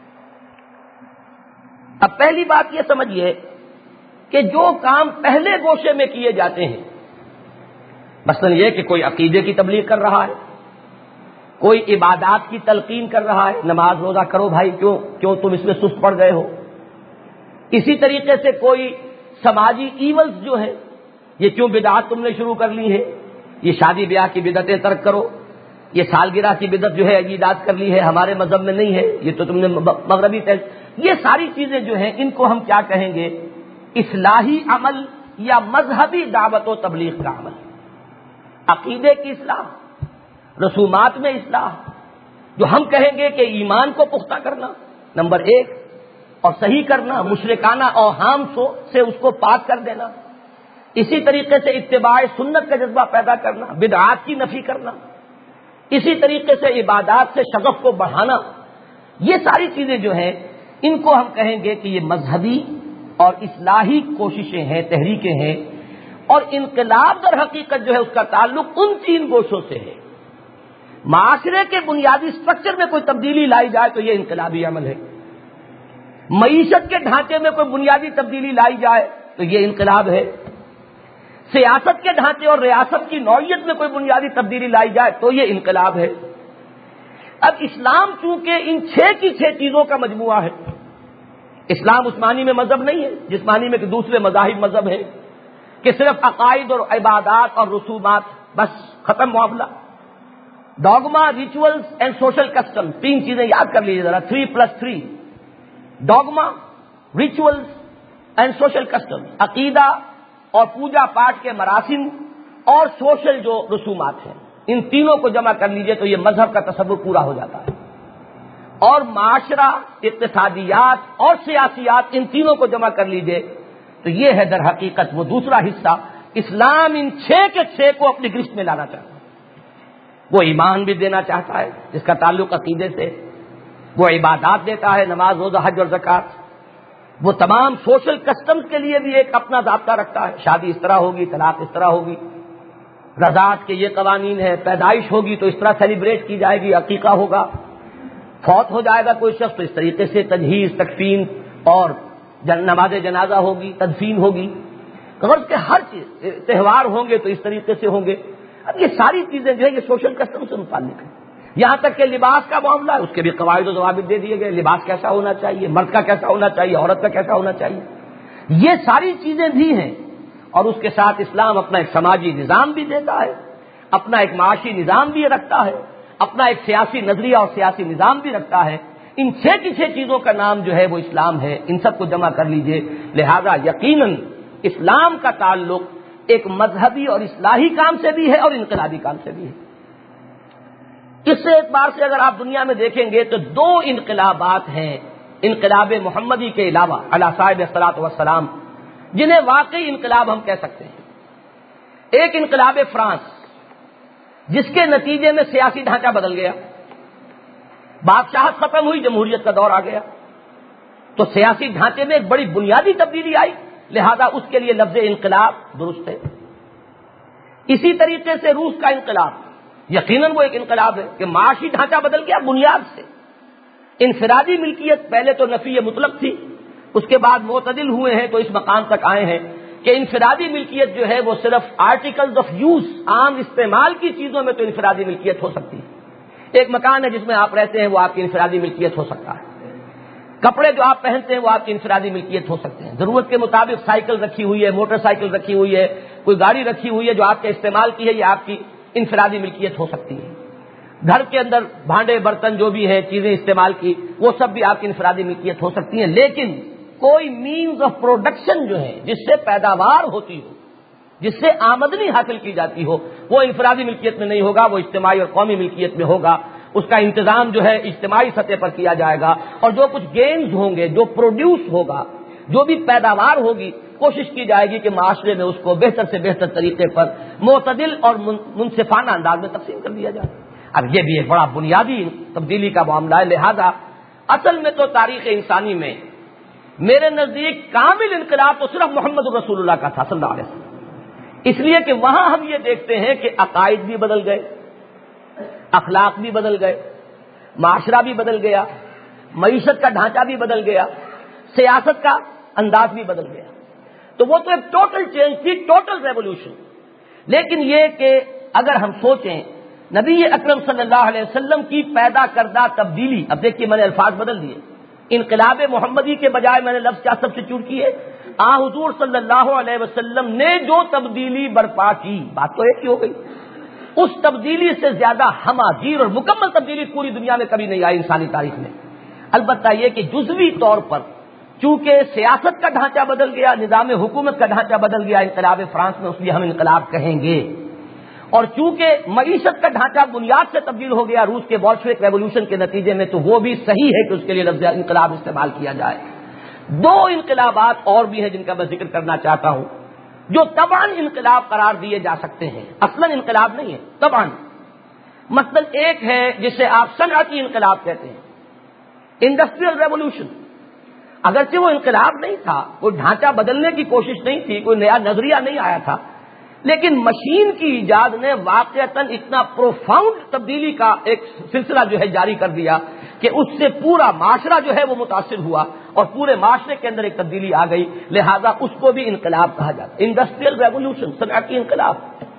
اب پہلی بات یہ سمجھیے کہ جو کام پہلے گوشے میں کیے جاتے ہیں, مثلا یہ کہ کوئی عقیدے کی تبلیغ کر رہا ہے, کوئی عبادات کی تلقین کر رہا ہے, نماز روزہ کرو بھائی, کیوں کیوں تم اس میں سست پڑ گئے ہو. اسی طریقے سے کوئی سماجی ایونٹس جو ہے, یہ کیوں بدعات تم نے شروع کر لی ہے, یہ شادی بیاہ کی بدعتیں ترک کرو, یہ سالگرہ کی بدعت جو ہے ایجاد کر لی ہے, ہمارے مذہب میں نہیں ہے, یہ تو تم نے مغربی تہذیب. یہ ساری چیزیں جو ہیں ان کو ہم کیا کہیں گے, اصلاحی عمل یا مذہبی دعوت و تبلیغ کا عمل. عقیدے کی اصلاح, رسومات میں اصلاح, جو ہم کہیں گے کہ ایمان کو پختہ کرنا نمبر ایک, اور صحیح کرنا, مشرکانہ اوہام سے اس کو پاک کر دینا. اسی طریقے سے اتباع سنت کا جذبہ پیدا کرنا, بدعات کی نفی کرنا. اسی طریقے سے عبادات سے شغف کو بڑھانا. یہ ساری چیزیں جو ہیں ان کو ہم کہیں گے کہ یہ مذہبی اور اصلاحی کوششیں ہیں, تحریکیں ہیں. اور انقلاب در حقیقت جو ہے اس کا تعلق ان تین گوشوں سے ہے. معاشرے کے بنیادی سٹرکچر میں کوئی تبدیلی لائی جائے تو یہ انقلابی عمل ہے. معیشت کے ڈھانچے میں کوئی بنیادی تبدیلی لائی جائے تو یہ انقلاب ہے. سیاست کے ڈھانچے اور ریاست کی نوعیت میں کوئی بنیادی تبدیلی لائی جائے تو یہ انقلاب ہے. اب اسلام چونکہ ان چھ کی چھ چیزوں کا مجموعہ ہے. اسلام اس معنی میں مذہب نہیں ہے جس معنی میں کہ دوسرے مذاہب مذہب ہے کہ صرف عقائد اور عبادات اور رسومات, بس ختم معاملہ. Dogma, rituals and social custom, تین چیزیں یاد کر لیجیے ذرا, three plus three. Dogma, rituals and social custom, عقیدہ اور پوجا پاٹ کے مراسم اور سوشل جو رسومات ہیں, ان تینوں کو جمع کر لیجئے تو یہ مذہب کا تصور پورا ہو جاتا ہے. اور معاشرہ, اقتصادیات اور سیاسیات, ان تینوں کو جمع کر لیجئے تو یہ ہے در حقیقت وہ دوسرا حصہ. اسلام ان چھ کے چھ کو اپنی گرفت میں لانا چاہتا ہے. وہ ایمان بھی دینا چاہتا ہے جس کا تعلق عقیدے سے, وہ عبادات دیتا ہے, نماز, روزہ, حج اور زکوٰۃ. وہ تمام سوشل کسٹمز کے لیے بھی ایک اپنا ضابطہ رکھتا ہے, شادی اس طرح ہوگی, طلاق اس طرح ہوگی, رضاعت کے یہ قوانین ہیں, پیدائش ہوگی تو اس طرح سیلیبریٹ کی جائے گی, عقیقہ ہوگا, فوت ہو جائے گا کوئی شخص تو اس طریقے سے تجہیز, تکفین اور نماز جنازہ ہوگی, تدفین ہوگی. غرض کے ہر چیز, تہوار ہوں گے تو اس طریقے سے ہوں گے. اب یہ ساری چیزیں جو ہے یہ سوشل کسٹم سے متعلق ہیں. یہاں تک کہ لباس کا معاملہ ہے, اس کے بھی قواعد و ضوابط دے دیے گئے. لباس کیسا ہونا چاہیے, مرد کا کیسا ہونا چاہیے, عورت کا کیسا ہونا چاہیے. یہ ساری چیزیں بھی ہیں. اور اس کے ساتھ اسلام اپنا ایک سماجی نظام بھی دیتا ہے, اپنا ایک معاشی نظام بھی رکھتا ہے, اپنا ایک سیاسی نظریہ اور سیاسی نظام بھی رکھتا ہے. ان چھ کی چھ چیزوں کا نام جو ہے وہ اسلام ہے. ان سب کو جمع کر لیجئے. لہذا یقیناً اسلام کا تعلق ایک مذہبی اور اصلاحی کام سے بھی ہے اور انقلابی کام سے بھی ہے. اس سے ایک بار سے اگر آپ دنیا میں دیکھیں گے تو دو انقلابات ہیں انقلاب محمدی کے علاوہ علی صاحب الصلاۃ والسلام جنہیں واقعی انقلاب ہم کہہ سکتے ہیں. ایک انقلاب فرانس جس کے نتیجے میں سیاسی ڈھانچہ بدل گیا, بادشاہت ختم ہوئی, جمہوریت کا دور آ گیا, تو سیاسی ڈھانچے میں ایک بڑی بنیادی تبدیلی آئی. لہذا اس کے لیے لفظ انقلاب درست ہے. اسی طریقے سے روس کا انقلاب یقیناً وہ ایک انقلاب ہے کہ معاشی ڈھانچہ بدل گیا بنیاد سے. انفرادی ملکیت پہلے تو نفی مطلق تھی, اس کے بعد معتدل ہوئے ہیں تو اس مقام تک آئے ہیں کہ انفرادی ملکیت جو ہے وہ صرف آرٹیکلز آف یوز, عام استعمال کی چیزوں میں تو انفرادی ملکیت ہو سکتی ہے. ایک مکان ہے جس میں آپ رہتے ہیں وہ آپ کی انفرادی ملکیت ہو سکتا ہے. کپڑے جو آپ پہنتے ہیں وہ آپ کی انفرادی ملکیت ہو سکتے ہیں. ضرورت کے مطابق سائیکل رکھی ہوئی ہے, موٹر سائیکل رکھی ہوئی ہے, کوئی گاڑی رکھی ہوئی ہے جو آپ کے استعمال کی ہے, یہ آپ کی انفرادی ملکیت ہو سکتی ہے. گھر کے اندر بھانڈے برتن جو بھی ہے چیزیں استعمال کی وہ سب بھی آپ کی انفرادی ملکیت ہو سکتی ہیں، لیکن کوئی مینز آف پروڈکشن جو ہے جس سے پیداوار ہوتی ہو، جس سے آمدنی حاصل کی جاتی ہو، وہ انفرادی ملکیت میں نہیں ہوگا، وہ اجتماعی اور قومی ملکیت میں ہوگا۔ اس کا انتظام جو ہے اجتماعی سطح پر کیا جائے گا، اور جو کچھ گینز ہوں گے، جو پروڈیوس ہوگا، جو بھی پیداوار ہوگی، کوشش کی جائے گی کہ معاشرے میں اس کو بہتر سے بہتر طریقے پر معتدل اور منصفانہ انداز میں تقسیم کر دیا جائے۔ اب یہ بھی ایک بڑا بنیادی تبدیلی کا معاملہ ہے، لہذا اصل میں تو تاریخ انسانی میں میرے نزدیک کامل انقلاب تو صرف محمد رسول اللہ کا تھا صلی اللہ علیہ وسلم، اس لیے کہ وہاں ہم یہ دیکھتے ہیں کہ عقائد بھی بدل گئے، اخلاق بھی بدل گئے، معاشرہ بھی بدل گیا، معیشت کا ڈھانچہ بھی بدل گیا، سیاست کا انداز بھی بدل گیا۔ تو وہ تو ایک ٹوٹل چینج تھی، ٹوٹل ریولوشن۔ لیکن یہ کہ اگر ہم سوچیں نبی اکرم صلی اللہ علیہ وسلم کی پیدا کردہ تبدیلی، اب دیکھیے میں نے الفاظ بدل دیے، انقلاب محمدی کے بجائے میں نے لفظ کیا سبسٹیٹیوٹ کیے، آ حضور صلی اللہ علیہ وسلم نے جو تبدیلی برپا کی، بات تو ایک ہی ہو گئی۔ اس تبدیلی سے زیادہ ہمہ گیر اور مکمل تبدیلی پوری دنیا میں کبھی نہیں آئی انسانی تاریخ میں۔ البتہ یہ کہ جزوی طور پر چونکہ سیاست کا ڈھانچہ بدل گیا، نظام حکومت کا ڈھانچہ بدل گیا انقلاب فرانس میں، اس لیے ہم انقلاب کہیں گے، اور چونکہ معیشت کا ڈھانچہ بنیاد سے تبدیل ہو گیا روس کے بولشوک ریولوشن کے نتیجے میں، تو وہ بھی صحیح ہے کہ اس کے لیے لفظ انقلاب استعمال کیا جائے۔ دو انقلابات اور بھی ہیں جن کا میں ذکر کرنا چاہتا ہوں، جو طبعاً انقلاب قرار دیے جا سکتے ہیں، اصلاً انقلاب نہیں ہے، طبعاً۔ مثلا ایک ہے جسے آپ صنعتی انقلاب کہتے ہیں، انڈسٹریل ریولوشن۔ اگرچہ وہ انقلاب نہیں تھا، کوئی ڈھانچہ بدلنے کی کوشش نہیں تھی، کوئی نیا نظریہ نہیں آیا تھا، لیکن مشین کی ایجاد نے واقعتاً اتنا پروفاؤنڈ تبدیلی کا ایک سلسلہ جو ہے جاری کر دیا کہ اس سے پورا معاشرہ جو ہے وہ متاثر ہوا، اور پورے معاشرے کے اندر ایک تبدیلی آ گئی، لہذا اس کو بھی انقلاب کہا جاتا ہے۔ انڈسٹریل ریولوشن، صنعتی انقلاب،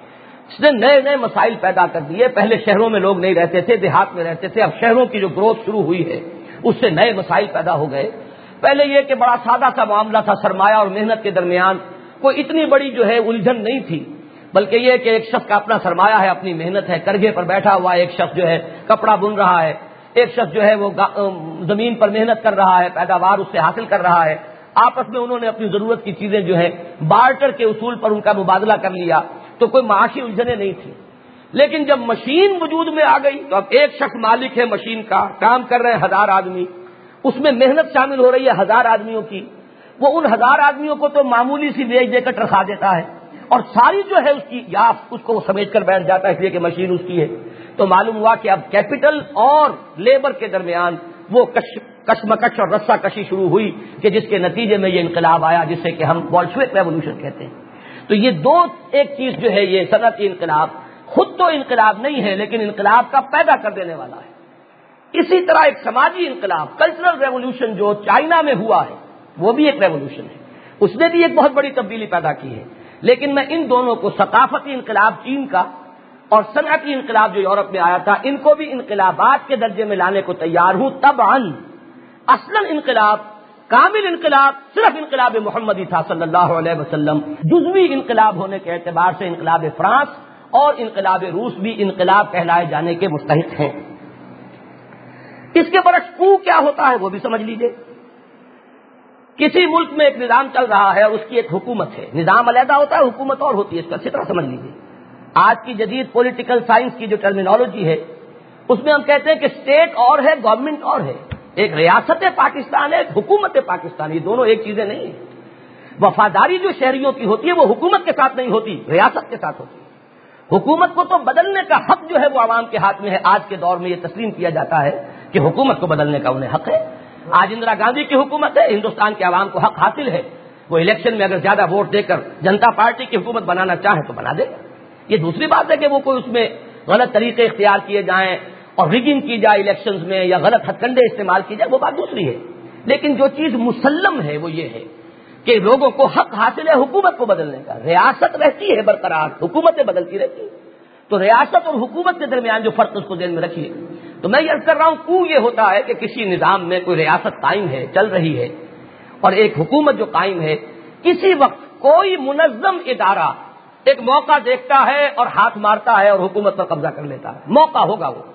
اس نے نئے نئے مسائل پیدا کر دیے۔ پہلے شہروں میں لوگ نہیں رہتے تھے، دیہات میں رہتے تھے، اب شہروں کی جو گروتھ شروع ہوئی ہے اس سے نئے مسائل پیدا ہو گئے۔ پہلے یہ کہ بڑا سادہ سا معاملہ تھا، سرمایہ اور محنت کے درمیان کوئی اتنی بڑی جو ہے الجھن نہیں تھی، بلکہ یہ کہ ایک شخص کا اپنا سرمایہ ہے، اپنی محنت ہے، کرگھے پر بیٹھا ہوا ہے، ایک شخص جو ہے کپڑا بن رہا ہے، ایک شخص جو ہے وہ زمین پر محنت کر رہا ہے، پیداوار اس سے حاصل کر رہا ہے، آپس میں انہوں نے اپنی ضرورت کی چیزیں جو ہے بارٹر کے اصول پر ان کا مبادلہ کر لیا، تو کوئی معاشی الجھنیں نہیں تھی۔ لیکن جب مشین وجود میں آ گئی تو اب ایک شخص مالک ہے مشین کا، کام کر رہے ہیں ہزار آدمی، اس میں محنت شامل ہو رہی ہے ہزار آدمیوں کی، وہ ان ہزار آدمیوں کو تو معمولی سی بیچ دے کر تنخواہ دیتا ہے، اور ساری جو ہے اس کی یافت اس کو وہ سمیٹ کر بیٹھ جاتا ہے اس لیے کہ مشین اس کی ہے۔ تو معلوم ہوا کہ اب کیپٹل اور لیبر کے درمیان وہ کش کشمکش اور رسہ کشی شروع ہوئی کہ جس کے نتیجے میں یہ انقلاب آیا جسے کہ ہم بولشوک ریولوشن کہتے ہیں۔ تو یہ دو ایک چیز جو ہے یہ صنعتی انقلاب خود تو انقلاب نہیں ہے لیکن انقلاب کا پیدا کر دینے والا ہے۔ اسی طرح ایک سماجی انقلاب، کلچرل ریولوشن جو چائنا میں ہوا ہے وہ بھی ایک ریولوشن ہے، اس نے بھی ایک بہت بڑی تبدیلی پیدا کی ہے۔ لیکن میں ان دونوں کو، ثقافتی انقلاب چین کا اور صنعتی انقلاب جو یورپ میں آیا تھا، ان کو بھی انقلابات کے درجے میں لانے کو تیار ہوں۔ طبعاً اصلاً انقلاب، کامل انقلاب صرف انقلاب محمدی تھا صلی اللہ علیہ وسلم۔ جزوی انقلاب ہونے کے اعتبار سے انقلاب فرانس اور انقلاب روس بھی انقلاب کہلائے جانے کے مستحق ہیں۔ اس کے برعکس کو کیا ہوتا ہے وہ بھی سمجھ لیجئے۔ کسی ملک میں ایک نظام چل رہا ہے اور اس کی ایک حکومت ہے، نظام علیحدہ ہوتا ہے، حکومت اور ہوتی ہے، اس کو اچھی طرح سمجھ لیجیے۔ آج کی جدید پولیٹیکل سائنس کی جو ٹرمینالوجی ہے اس میں ہم کہتے ہیں کہ اسٹیٹ اور ہے، گورنمنٹ اور ہے، ایک ریاست پاکستان ہے، ایک حکومت پاکستان، یہ دونوں ایک چیزیں نہیں ہیں۔ وفاداری جو شہریوں کی ہوتی ہے وہ حکومت کے ساتھ نہیں ہوتی، ریاست کے ساتھ ہوتی ہے۔ حکومت کو تو بدلنے کا حق جو ہے وہ عوام کے ہاتھ میں ہے، آج کے دور میں یہ تسلیم کیا جاتا ہے کہ حکومت کو بدلنے کا انہیں حق ہے۔ آج اندرا گاندھی کی حکومت ہے، ہندوستان کے عوام کو حق حاصل ہے، وہ الیکشن میں اگر زیادہ ووٹ دے کر جنتا پارٹی کی حکومت بنانا چاہے تو بنا دے۔ یہ دوسری بات ہے کہ وہ کوئی اس میں غلط طریقے اختیار کیے جائیں اور ریگنگ کی جائے الیکشنز میں یا غلط ہتھ کنڈے استعمال کی جائے، وہ بات دوسری ہے۔ لیکن جو چیز مسلم ہے وہ یہ ہے کہ لوگوں کو حق حاصل ہے حکومت کو بدلنے کا، ریاست رہتی ہے برقرار، حکومتیں بدلتی رہتی ہیں، تو ریاست اور حکومت کے درمیان جو فرق اس کو ذہن میں رکھیے۔ تو میں یہ عرض کر رہا ہوں کو یہ ہوتا ہے کہ کسی نظام میں کوئی ریاست قائم ہے، چل رہی ہے، اور ایک حکومت جو قائم ہے، کسی وقت کوئی منظم ادارہ ایک موقع دیکھتا ہے اور ہاتھ مارتا ہے اور حکومت پر قبضہ کر لیتا ہے، موقع ہوگا وہ،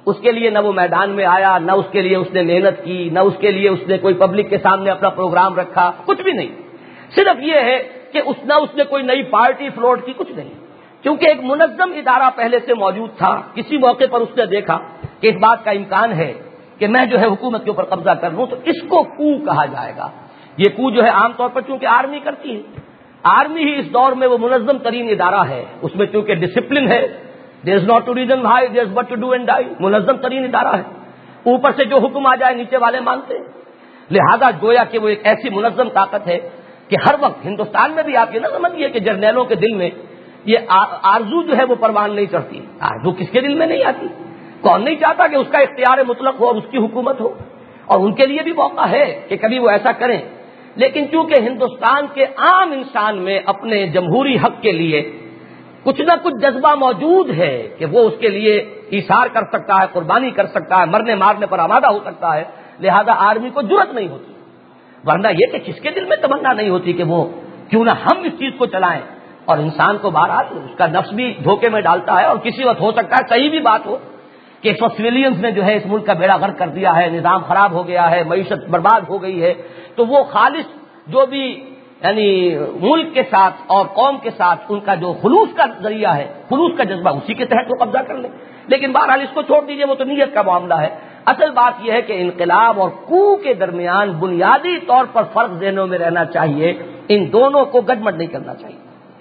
اس کے لیے نہ وہ میدان میں آیا، نہ اس کے لیے اس نے محنت کی، نہ اس کے لیے اس نے کوئی پبلک کے سامنے اپنا پروگرام رکھا، کچھ بھی نہیں. صرف یہ ہے کہ اس نہ اس نے کوئی نئی پارٹی فلوٹ کی، کچھ نہیں. کیونکہ ایک منظم ادارہ پہلے سے موجود تھا. کسی موقع پر اس نے دیکھا کہ اس بات کا امکان ہے کہ میں جو ہے حکومت کے اوپر قبضہ کر لوں، تو اس کو کو کہا جائے گا. یہ کو جو ہے عام طور پر چونکہ آرمی کرتی ہے، آرمی ہی اس دور میں وہ منظم ترین ادارہ ہے. اس میں چونکہ ڈسپلن ہے، there is not to reason why, there is but to do and die. منظم ترین ادارہ ہے. اوپر سے جو حکم آ جائے نیچے والے مانتے ہیں. لہذا گویا کہ وہ ایک ایسی منظم طاقت ہے کہ ہر وقت ہندوستان میں بھی آپ یہ نہ سمجھیے کہ جرنیلوں کے دل میں یہ آرزو جو ہے وہ پروان نہیں چڑھتی. آرزو کس کے دل میں نہیں آتی؟ کون نہیں چاہتا کہ اس کا اختیار مطلق ہو اور اس کی حکومت ہو؟ اور ان کے لیے بھی موقع ہے کہ کبھی وہ ایسا کریں. لیکن چونکہ ہندوستان کے عام انسان میں اپنے جمہوری حق کے لیے کچھ نہ کچھ جذبہ موجود ہے کہ وہ اس کے لیے ایثار کر سکتا ہے، قربانی کر سکتا ہے، مرنے مارنے پر آمادہ ہو سکتا ہے، لہذا آرمی کو جرأت نہیں ہوتی. ورنہ یہ کہ کس کے دل میں تمنا نہیں ہوتی کہ وہ کیوں نہ ہم اس چیز کو چلائیں. اور انسان کو بہرحال اس کا نفس بھی دھوکے میں ڈالتا ہے، اور کسی وقت ہو سکتا ہے صحیح بھی بات ہو کہ اس وقت سویلینز نے جو ہے اس ملک کا بیڑا غرق کر دیا ہے، نظام خراب ہو گیا ہے، معیشت برباد ہو گئی ہے، تو وہ خالص جو بھی یعنی ملک کے ساتھ اور قوم کے ساتھ ان کا جو خلوص کا ذریعہ ہے، خلوص کا جذبہ، اسی کے تحت وہ قبضہ کر لیں. لیکن بہرحال اس کو چھوڑ دیجئے، وہ تو نیت کا معاملہ ہے. اصل بات یہ ہے کہ انقلاب اور کو کے درمیان بنیادی طور پر فرق ذہنوں میں رہنا چاہیے. ان دونوں کو گڈمڈ نہیں کرنا چاہیے.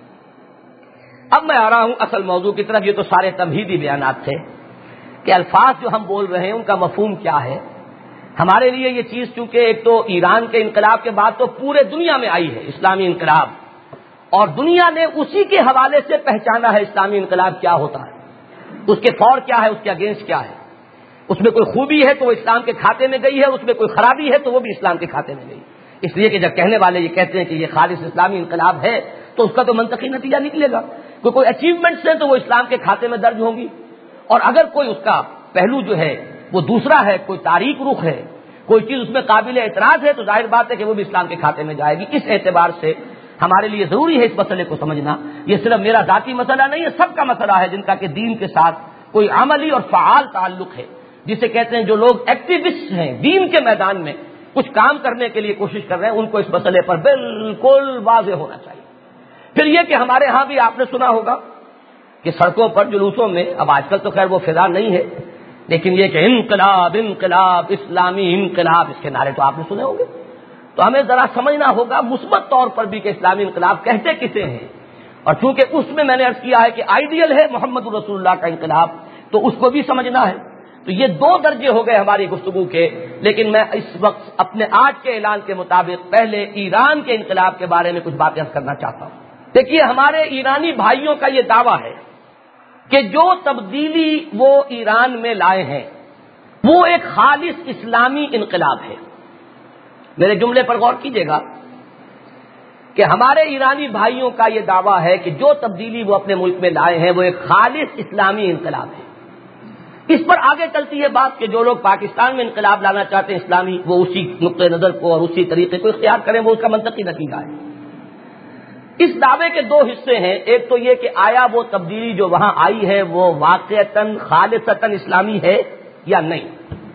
اب میں آ رہا ہوں اصل موضوع کی طرف. یہ تو سارے تمہیدی بیانات تھے کہ الفاظ جو ہم بول رہے ہیں ان کا مفہوم کیا ہے. ہمارے لیے یہ چیز چونکہ ایک تو ایران کے انقلاب کے بعد تو پورے دنیا میں آئی ہے اسلامی انقلاب، اور دنیا نے اسی کے حوالے سے پہچانا ہے اسلامی انقلاب کیا ہوتا ہے، اس کے فور کیا ہے، اس کے اگینسٹ کیا ہے. اس میں کوئی خوبی ہے تو وہ اسلام کے کھاتے میں گئی ہے، اس میں کوئی خرابی ہے تو وہ بھی اسلام کے کھاتے میں گئی. اس لیے کہ جب کہنے والے یہ کہتے ہیں کہ یہ خالص اسلامی انقلاب ہے تو اس کا تو منطقی نتیجہ نکلے گا کہ کوئی اچیومنٹس ہیں تو وہ اسلام کے کھاتے میں درج ہوں گی، اور اگر کوئی اس کا پہلو جو ہے وہ دوسرا ہے، کوئی تاریک رخ ہے، کوئی چیز اس میں قابل اعتراض ہے، تو ظاہر بات ہے کہ وہ بھی اسلام کے کھاتے میں جائے گی. اس اعتبار سے ہمارے لیے ضروری ہے اس مسئلے کو سمجھنا. یہ صرف میرا ذاتی مسئلہ نہیں ہے، سب کا مسئلہ ہے جن کا کہ دین کے ساتھ کوئی عملی اور فعال تعلق ہے، جسے کہتے ہیں جو لوگ ایکٹیوسٹ ہیں دین کے میدان میں کچھ کام کرنے کے لیے کوشش کر رہے ہیں، ان کو اس مسئلے پر بالکل واضح ہونا چاہیے. پھر یہ کہ ہمارے ہاں بھی آپ نے سنا ہوگا کہ سڑکوں پر جلوسوں میں، اب آج کل تو خیر وہ فضا نہیں ہے، لیکن یہ کہ انقلاب انقلاب اسلامی انقلاب، اس کے نعرے تو آپ نے سنے ہوں گے. تو ہمیں ذرا سمجھنا ہوگا مثبت طور پر بھی کہ اسلامی انقلاب کہتے کسے ہیں. اور چونکہ اس میں میں نے عرض کیا ہے کہ آئیڈیل ہے محمد رسول اللہ کا انقلاب، تو اس کو بھی سمجھنا ہے. تو یہ دو درجے ہو گئے ہماری گفتگو کے. لیکن میں اس وقت اپنے آج کے اعلان کے مطابق پہلے ایران کے انقلاب کے بارے میں کچھ باتیں کرنا چاہتا ہوں. دیکھیے ہمارے ایرانی بھائیوں کا یہ دعویٰ ہے کہ جو تبدیلی وہ ایران میں لائے ہیں وہ ایک خالص اسلامی انقلاب ہے. میرے جملے پر غور کیجیے گا کہ ہمارے ایرانی بھائیوں کا یہ دعویٰ ہے کہ جو تبدیلی وہ اپنے ملک میں لائے ہیں وہ ایک خالص اسلامی انقلاب ہے. اس پر آگے چلتی ہے بات کہ جو لوگ پاکستان میں انقلاب لانا چاہتے ہیں اسلامی، وہ اسی نقطۂ نظر کو اور اسی طریقے کو اختیار کریں، وہ اس کا منطقی نتیجہ ہے. اس دعوے کے دو حصے ہیں. ایک تو یہ کہ آیا وہ تبدیلی جو وہاں آئی ہے وہ واقعتاً خالصتاً اسلامی ہے یا نہیں.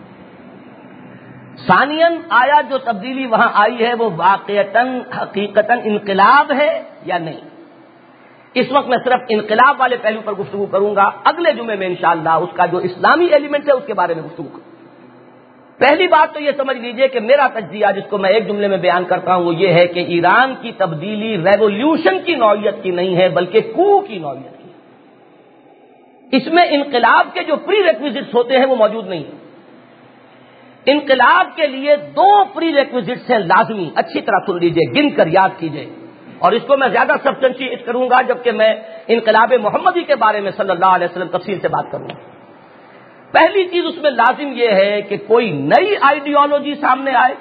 ثانیاً آیا جو تبدیلی وہاں آئی ہے وہ واقعتاً حقیقتاً انقلاب ہے یا نہیں. اس وقت میں صرف انقلاب والے پہلو پر گفتگو کروں گا. اگلے جمعے میں انشاءاللہ اس کا جو اسلامی ایلیمنٹ ہے اس کے بارے میں گفتگو کروں. پہلی بات تو یہ سمجھ لیجئے کہ میرا تجزیہ جس کو میں ایک جملے میں بیان کرتا ہوں وہ یہ ہے کہ ایران کی تبدیلی ریولیوشن کی نوعیت کی نہیں ہے بلکہ کو کی نوعیت کی. اس میں انقلاب کے جو پری ریکویزٹس ہوتے ہیں وہ موجود نہیں ہیں. انقلاب کے لیے دو پری ریکویزٹس ہیں لازمی. اچھی طرح سن لیجئے، گن کر یاد کیجئے، اور اس کو میں زیادہ سبسٹنشیٹ کروں گا جبکہ میں انقلاب محمدی کے بارے میں صلی اللہ علیہ وسلم تفصیل سے بات کروں گا. پہلی چیز اس میں لازم یہ ہے کہ کوئی نئی آئیڈیالوجی سامنے آئے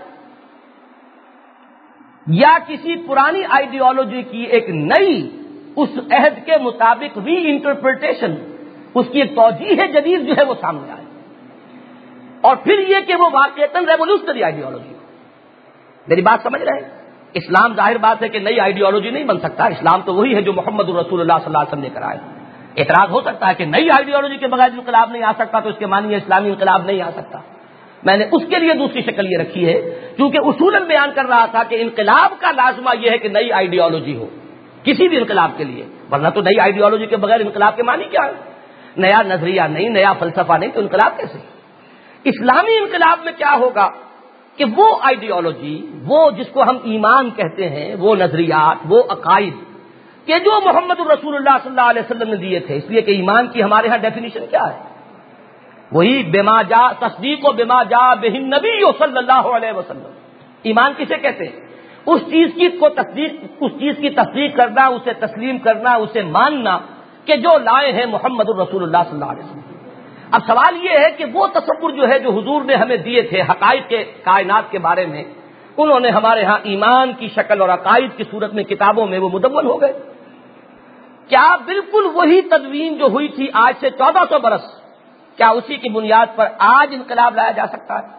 یا کسی پرانی آئیڈیالوجی کی ایک نئی اس عہد کے مطابق ری انٹرپریٹیشن، اس کی ایک توجیہ جدید جو ہے وہ سامنے آئے. اور پھر یہ کہ وہ واقعتاً ریولیوشنری آئیڈیالوجی ہو. میری بات سمجھ رہے ہیں؟ اسلام ظاہر بات ہے کہ نئی آئیڈیالوجی نہیں بن سکتا. اسلام تو وہی ہے جو محمد الرسول اللہ صلی اللہ علیہ وسلم لے کر آئے. اعتراض ہو سکتا ہے کہ نئی آئیڈیالوجی کے بغیر انقلاب نہیں آ سکتا، تو اس کے معنی اسلامی انقلاب نہیں آ سکتا. میں نے اس کے لیے دوسری شکل یہ رکھی ہے کیونکہ اصولاً بیان کر رہا تھا کہ انقلاب کا لازمہ یہ ہے کہ نئی آئیڈیالوجی ہو کسی بھی انقلاب کے لیے، ورنہ تو نئی آئیڈیالوجی کے بغیر انقلاب کے معنی کیا ہے؟ نیا نظریہ نہیں، نیا فلسفہ نہیں، تو انقلاب کیسے؟ اسلامی انقلاب میں کیا ہوگا کہ وہ آئیڈیالوجی، وہ جس کو ہم ایمان کہتے ہیں، وہ نظریات، وہ عقائد کہ جو محمد الرسول اللہ صلی اللہ علیہ وسلم نے دیے تھے. اس لیے کہ ایمان کی ہمارے ہاں ڈیفینیشن کیا ہے؟ وہی بما جا تصدیق و بما جا بہ النبی صلی اللہ علیہ وسلم. ایمان کسے کہتے ہیں؟ اس چیز کی کو تصدیق اس چیز کی تصدیق کرنا، اسے تسلیم کرنا، اسے ماننا کہ جو لائے ہیں محمد الرسول اللہ صلی اللہ علیہ وسلم. اب سوال یہ ہے کہ وہ تصور جو ہے جو حضور نے ہمیں دیے تھے حقائق کے کائنات کے بارے میں، انہوں نے ہمارے ہاں ایمان کی شکل اور عقائد کی صورت میں کتابوں میں وہ مدون ہو گئے. کیا بالکل وہی تدوین جو ہوئی تھی آج سے چودہ سو برس، کیا اسی کی بنیاد پر آج انقلاب لایا جا سکتا ہے؟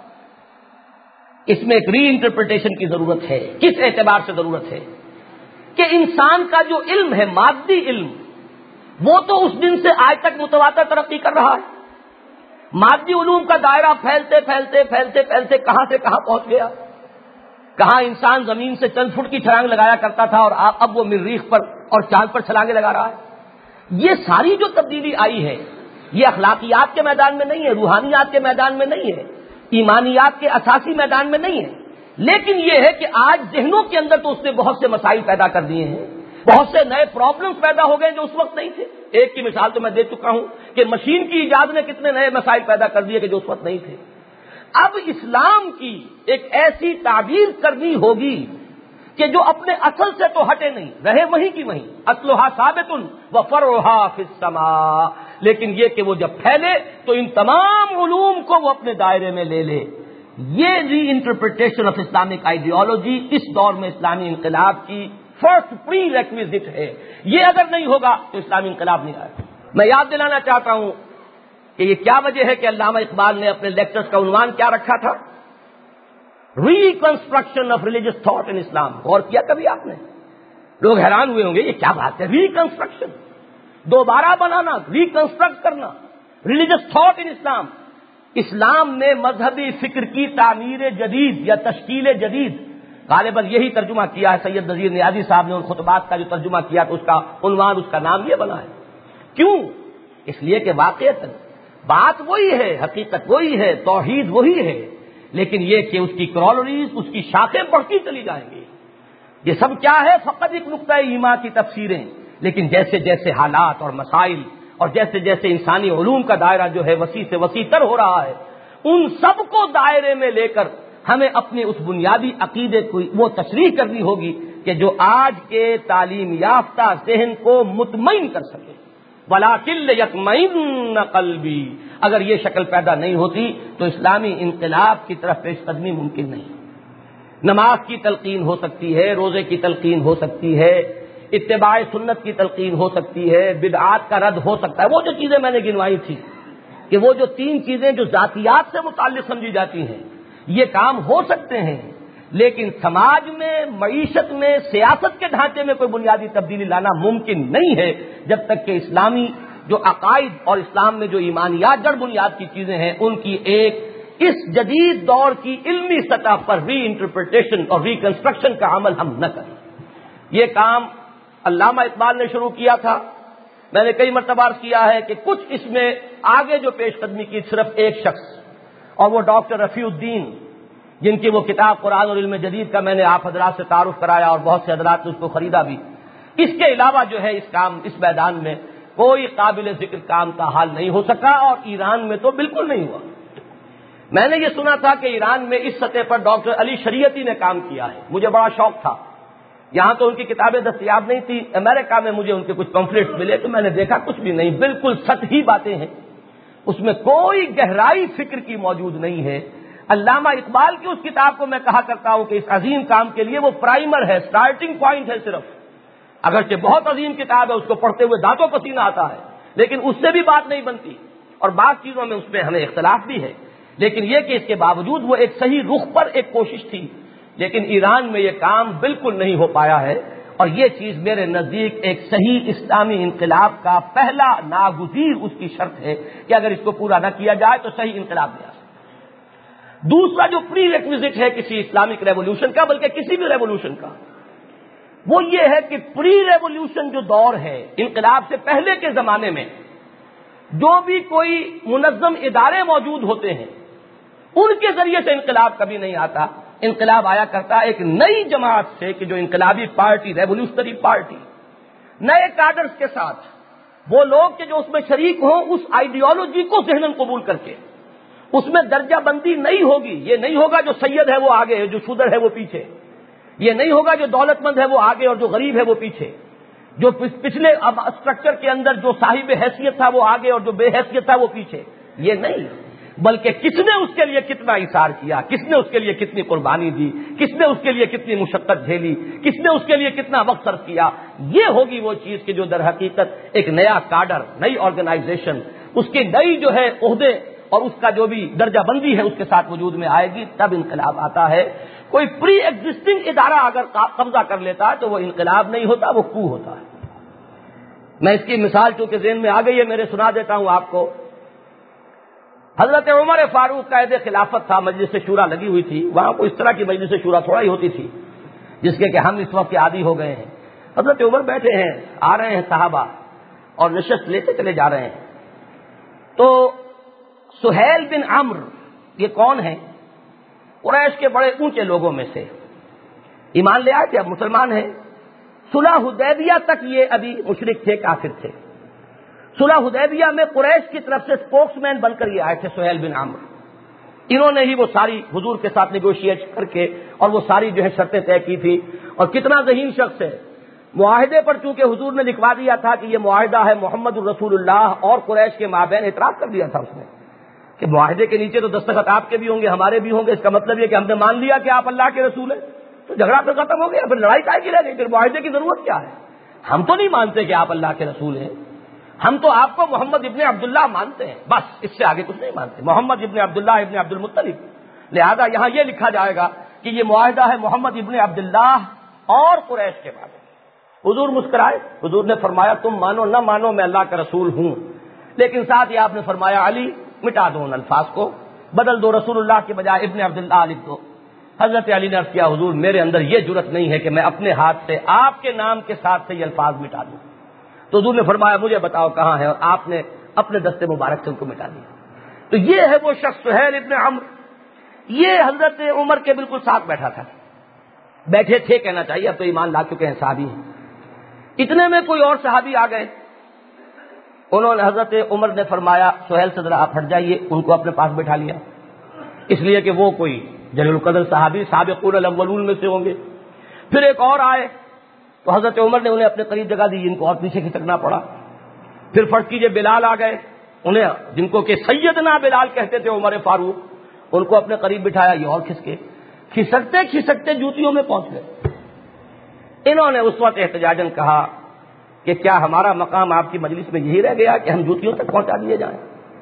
اس میں ایک ری انٹرپریٹیشن کی ضرورت ہے. کس اعتبار سے ضرورت ہے؟ کہ انسان کا جو علم ہے، مادی علم، وہ تو اس دن سے آج تک متواتر ترقی کر رہا ہے. مادی علوم کا دائرہ پھیلتے پھیلتے پھیلتے پھیلتے کہاں سے کہاں پہنچ گیا. کہاں انسان زمین سے چند فٹ کی چھلانگ لگایا کرتا تھا اور اب وہ مریخ پر اور چاند پر چھلانگیں لگا رہا ہے. یہ ساری جو تبدیلی آئی ہے یہ اخلاقیات کے میدان میں نہیں ہے، روحانیات کے میدان میں نہیں ہے، ایمانیات کے اساسی میدان میں نہیں ہے، لیکن یہ ہے کہ آج ذہنوں کے اندر تو اس نے بہت سے مسائل پیدا کر دیے ہیں، بہت سے نئے پرابلمز پیدا ہو گئے جو اس وقت نہیں تھے. ایک کی مثال تو میں دے چکا ہوں کہ مشین کی ایجاد نے کتنے نئے مسائل پیدا کر دیے کہ جو اس وقت نہیں تھے. اب اسلام کی ایک ایسی تعبیر کرنی ہوگی کہ جو اپنے اصل سے تو ہٹے نہیں، رہے وہیں کی وہیں، اصلھا ثابت و فرعھا فی السماء، لیکن یہ کہ وہ جب پھیلے تو ان تمام علوم کو وہ اپنے دائرے میں لے لے. یہ reinterpretation of Islamic ideology اس دور میں اسلامی انقلاب کی فرسٹ پری ریکویزٹ ہے. یہ اگر نہیں ہوگا تو اسلامی انقلاب نہیں آئے. میں یاد دلانا چاہتا ہوں کہ یہ کیا وجہ ہے کہ علامہ اقبال نے اپنے لیکچرز کا عنوان کیا رکھا تھا؟ Reconstruction of religious thought in Islam. غور کیا کبھی آپ نے؟ لوگ حیران ہوئے ہوں گے یہ کیا بات ہے، ریکنسٹرکشن، دوبارہ بنانا، ریکنسٹرکٹ کرنا ریلیجس تھاٹ ان اسلام. اسلام میں مذہبی فکر کی تعمیر جدید یا تشکیل جدید، غالباً یہی ترجمہ کیا ہے سید نذیر نیازی صاحب نے ان خطبات کا جو ترجمہ کیا تو اس کا عنوان، اس کا نام یہ بنا ہے. کیوں؟ اس لیے کہ واقعتاً بات وہی ہے، حقیقت وہی ہے، توحید وہی ہے، لیکن یہ کہ اس کی کرولریز، اس کی شاخیں بڑھتی چلی جائیں گی. یہ سب کیا ہے؟ فقط ایک نقطہ ایمان کی تفسیریں، لیکن جیسے جیسے حالات اور مسائل اور جیسے جیسے انسانی علوم کا دائرہ جو ہے وسیع سے وسیع تر ہو رہا ہے، ان سب کو دائرے میں لے کر ہمیں اپنے اس بنیادی عقیدے کو وہ تشریح کرنی ہوگی کہ جو آج کے تعلیم یافتہ ذہن کو مطمئن کر سکے. وَلَٰكِن لِّيَطْمَئِنَّ قَلْبِي. اگر یہ شکل پیدا نہیں ہوتی تو اسلامی انقلاب کی طرف پیش قدمی ممکن نہیں. نماز کی تلقین ہو سکتی ہے، روزے کی تلقین ہو سکتی ہے، اتباع سنت کی تلقین ہو سکتی ہے، بدعات کا رد ہو سکتا ہے. وہ جو چیزیں میں نے گنوائی تھی کہ وہ جو تین چیزیں جو ذاتیات سے متعلق سمجھی جاتی ہیں یہ کام ہو سکتے ہیں، لیکن سماج میں، معیشت میں، سیاست کے ڈھانچے میں کوئی بنیادی تبدیلی لانا ممکن نہیں ہے جب تک کہ اسلامی جو عقائد اور اسلام میں جو ایمانیات جڑ بنیاد کی چیزیں ہیں ان کی ایک اس جدید دور کی علمی سطح پر ری انٹرپریٹیشن اور ریکنسٹرکشن کا عمل ہم نہ کریں. یہ کام علامہ اقبال نے شروع کیا تھا. میں نے کئی مرتبہ عرض کیا ہے کہ کچھ اس میں آگے جو پیش قدمی کی صرف ایک شخص، اور وہ ڈاکٹر رفیع الدین، جن کی وہ کتاب قرآن اور علم جدید کا میں نے آپ حضرات سے تعارف کرایا اور بہت سے حضرات نے اس کو خریدا بھی. اس کے علاوہ جو ہے اس کام اس میدان میں کوئی قابل ذکر کام کا حال نہیں ہو سکا، اور ایران میں تو بالکل نہیں ہوا. میں نے یہ سنا تھا کہ ایران میں اس سطح پر ڈاکٹر علی شریعتی نے کام کیا ہے. مجھے بڑا شوق تھا. یہاں تو ان کی کتابیں دستیاب نہیں تھی، امریکہ میں مجھے ان کے کچھ پمفلٹس ملے تو میں نے دیکھا کچھ بھی نہیں، بالکل سطحی باتیں ہیں، اس میں کوئی گہرائی فکر کی موجود نہیں ہے. علامہ اقبال کی اس کتاب کو میں کہا کرتا ہوں کہ اس عظیم کام کے لیے وہ پرائمر ہے، سٹارٹنگ پوائنٹ ہے صرف. اگرچہ بہت عظیم کتاب ہے، اس کو پڑھتے ہوئے دانتوں پسینہ آتا ہے، لیکن اس سے بھی بات نہیں بنتی، اور بعض چیزوں میں اس میں ہمیں اختلاف بھی ہے. لیکن یہ کہ اس کے باوجود وہ ایک صحیح رخ پر ایک کوشش تھی، لیکن ایران میں یہ کام بالکل نہیں ہو پایا ہے. اور یہ چیز میرے نزدیک ایک صحیح اسلامی انقلاب کا پہلا ناگزیر اس کی شرط ہے کہ اگر اس کو پورا نہ کیا جائے تو صحیح انقلاب نہیں آ سکتا۔ دوسرا جو پری ریکویزٹ ہے کسی اسلامک ریولوشن کا، بلکہ کسی بھی ریولوشن کا، وہ یہ ہے کہ پری ریولوشن جو دور ہے، انقلاب سے پہلے کے زمانے میں جو بھی کوئی منظم ادارے موجود ہوتے ہیں ان کے ذریعے سے انقلاب کبھی نہیں آتا۔ انقلاب آیا کرتا ایک نئی جماعت سے کہ جو انقلابی پارٹی، ریولوشنری پارٹی، نئے کاڈرز کے ساتھ، وہ لوگ کہ جو اس میں شریک ہوں اس آئیڈیالوجی کو ذہناً قبول کر کے، اس میں درجہ بندی نہیں ہوگی۔ یہ نہیں ہوگا جو سید ہے وہ آگے ہے، جو شودر ہے وہ پیچھے، یہ نہیں ہوگا جو دولت مند ہے وہ آگے اور جو غریب ہے وہ پیچھے، جو پچھلے اب اسٹرکچر کے اندر جو صاحب حیثیت تھا وہ آگے اور جو بے حیثیت تھا وہ پیچھے، یہ نہیں، بلکہ کس نے اس کے لیے کتنا ایثار کیا، کس نے اس کے لیے کتنی قربانی دی، کس نے اس کے لیے کتنی مشقت جھیلی، کس نے اس کے لیے کتنا وقت صرف کیا، یہ ہوگی وہ چیز کہ جو در حقیقت ایک نیا کاڈر، نئی آرگنائزیشن، اس کی نئی جو ہے عہدے اور اس کا جو بھی درجہ بندی ہے اس کے ساتھ وجود میں آئے گی، تب انقلاب آتا ہے۔ کوئی پری ایگزسٹنگ ادارہ اگر قبضہ کر لیتا ہے تو وہ انقلاب نہیں ہوتا، وہ کو ہوتا ہے۔ میں اس کی مثال چونکہ ذہن میں آ گئی ہے میرے سنا دیتا ہوں آپ کو۔ حضرت عمر فاروق قائد خلافت تھا، مجلس شورا لگی ہوئی تھی، وہاں کوئی اس طرح کی مجلس شورا تھوڑا ہی ہوتی تھی جس کے کہ ہم اس وقت کے عادی ہو گئے ہیں۔ حضرت عمر بیٹھے ہیں، آ رہے ہیں صحابہ اور نشست لیتے چلے جا رہے ہیں، تو سہیل بن عمرو یہ کون ہے؟ قریش کے بڑے اونچے لوگوں میں سے، ایمان لے آئے تھے، اب مسلمان ہیں۔ صلح حدیبیہ تک یہ ابھی مشرک تھے، کافر تھے۔ صلح حدیبیہ میں قریش کی طرف سے اسپوکس مین بن کر یہ آئے تھے سہیل بن عمرو، انہوں نے ہی وہ ساری حضور کے ساتھ نیگوشیٹ کر کے اور وہ ساری جو ہے شرطیں طے کی تھی، اور کتنا ذہین شخص ہے۔ معاہدے پر چونکہ حضور نے لکھوا دیا تھا کہ یہ معاہدہ ہے محمد الرسول اللہ اور قریش کے مابین، اعتراف کر دیا تھا اس نے کہ معاہدے کے نیچے تو دستخط آپ کے بھی ہوں گے، ہمارے بھی ہوں گے، اس کا مطلب یہ کہ ہم نے مان لیا کہ آپ اللہ کے رسول ہیں، تو جھگڑا پھر ختم ہو گیا، پھر لڑائی کائے کی رہ گئی، پھر معاہدے کی ضرورت کیا ہے؟ ہم تو نہیں مانتے کہ آپ اللہ کے رسول ہیں، ہم تو آپ کو محمد ابن عبداللہ مانتے ہیں، بس اس سے آگے کچھ نہیں مانتے، محمد ابن عبداللہ ابن عبد المطلب۔ لہذا یہاں یہ لکھا جائے گا کہ یہ معاہدہ ہے محمد ابن عبداللہ اور قریش کے بارے میں۔ حضور مسکرائے، حضور نے فرمایا تم مانو نہ مانو میں اللہ کا رسول ہوں، لیکن ساتھ ہی آپ نے فرمایا علی مٹا دو ان الفاظ کو، بدل دو، رسول اللہ کے بجائے ابن عبداللہ لکھ دو۔ حضرت علی نے عرض کیا حضور میرے اندر یہ جرأت نہیں ہے کہ میں اپنے ہاتھ سے آپ کے نام کے ساتھ سے یہ الفاظ مٹا دوں۔ تو حضور نے فرمایا مجھے بتاؤ کہاں ہے، اور آپ نے اپنے دستے مبارک سے ان کو مٹا دیا۔ تو یہ ہے وہ شخص سہیل ابن عمرو، یہ حضرت عمر کے بالکل ساتھ بیٹھا تھا، بیٹھے تھے کہنا چاہیے، اب تو ایمان لا چکے ہیں، صحابی ہیں۔ اتنے میں کوئی اور صحابی آ گئے، انہوں نے حضرت عمر نے فرمایا سہیل سے ذرا آپ ہٹ جائیے، ان کو اپنے پاس بٹھا لیا، اس لیے کہ وہ کوئی جلیل القدر صحابی سابقون الاولون میں سے ہوں گے۔ پھر ایک اور آئے تو حضرت عمر نے انہیں اپنے قریب جگہ دی، ان کو اور پیچھے کھسکنا پڑا۔ پھر فرض کیجئے بلال آ گئے، انہیں جن کو کہ سیدنا بلال کہتے تھے عمر فاروق، ان کو اپنے قریب بٹھایا، یہ اور کھسکے، کھسکتے کھسکتے جوتیوں میں پہنچ گئے۔ انہوں نے اس وقت احتجاجاً کہا کہ کیا ہمارا مقام آپ کی مجلس میں یہی رہ گیا کہ ہم جوتیوں تک پہنچا دیے جائیں؟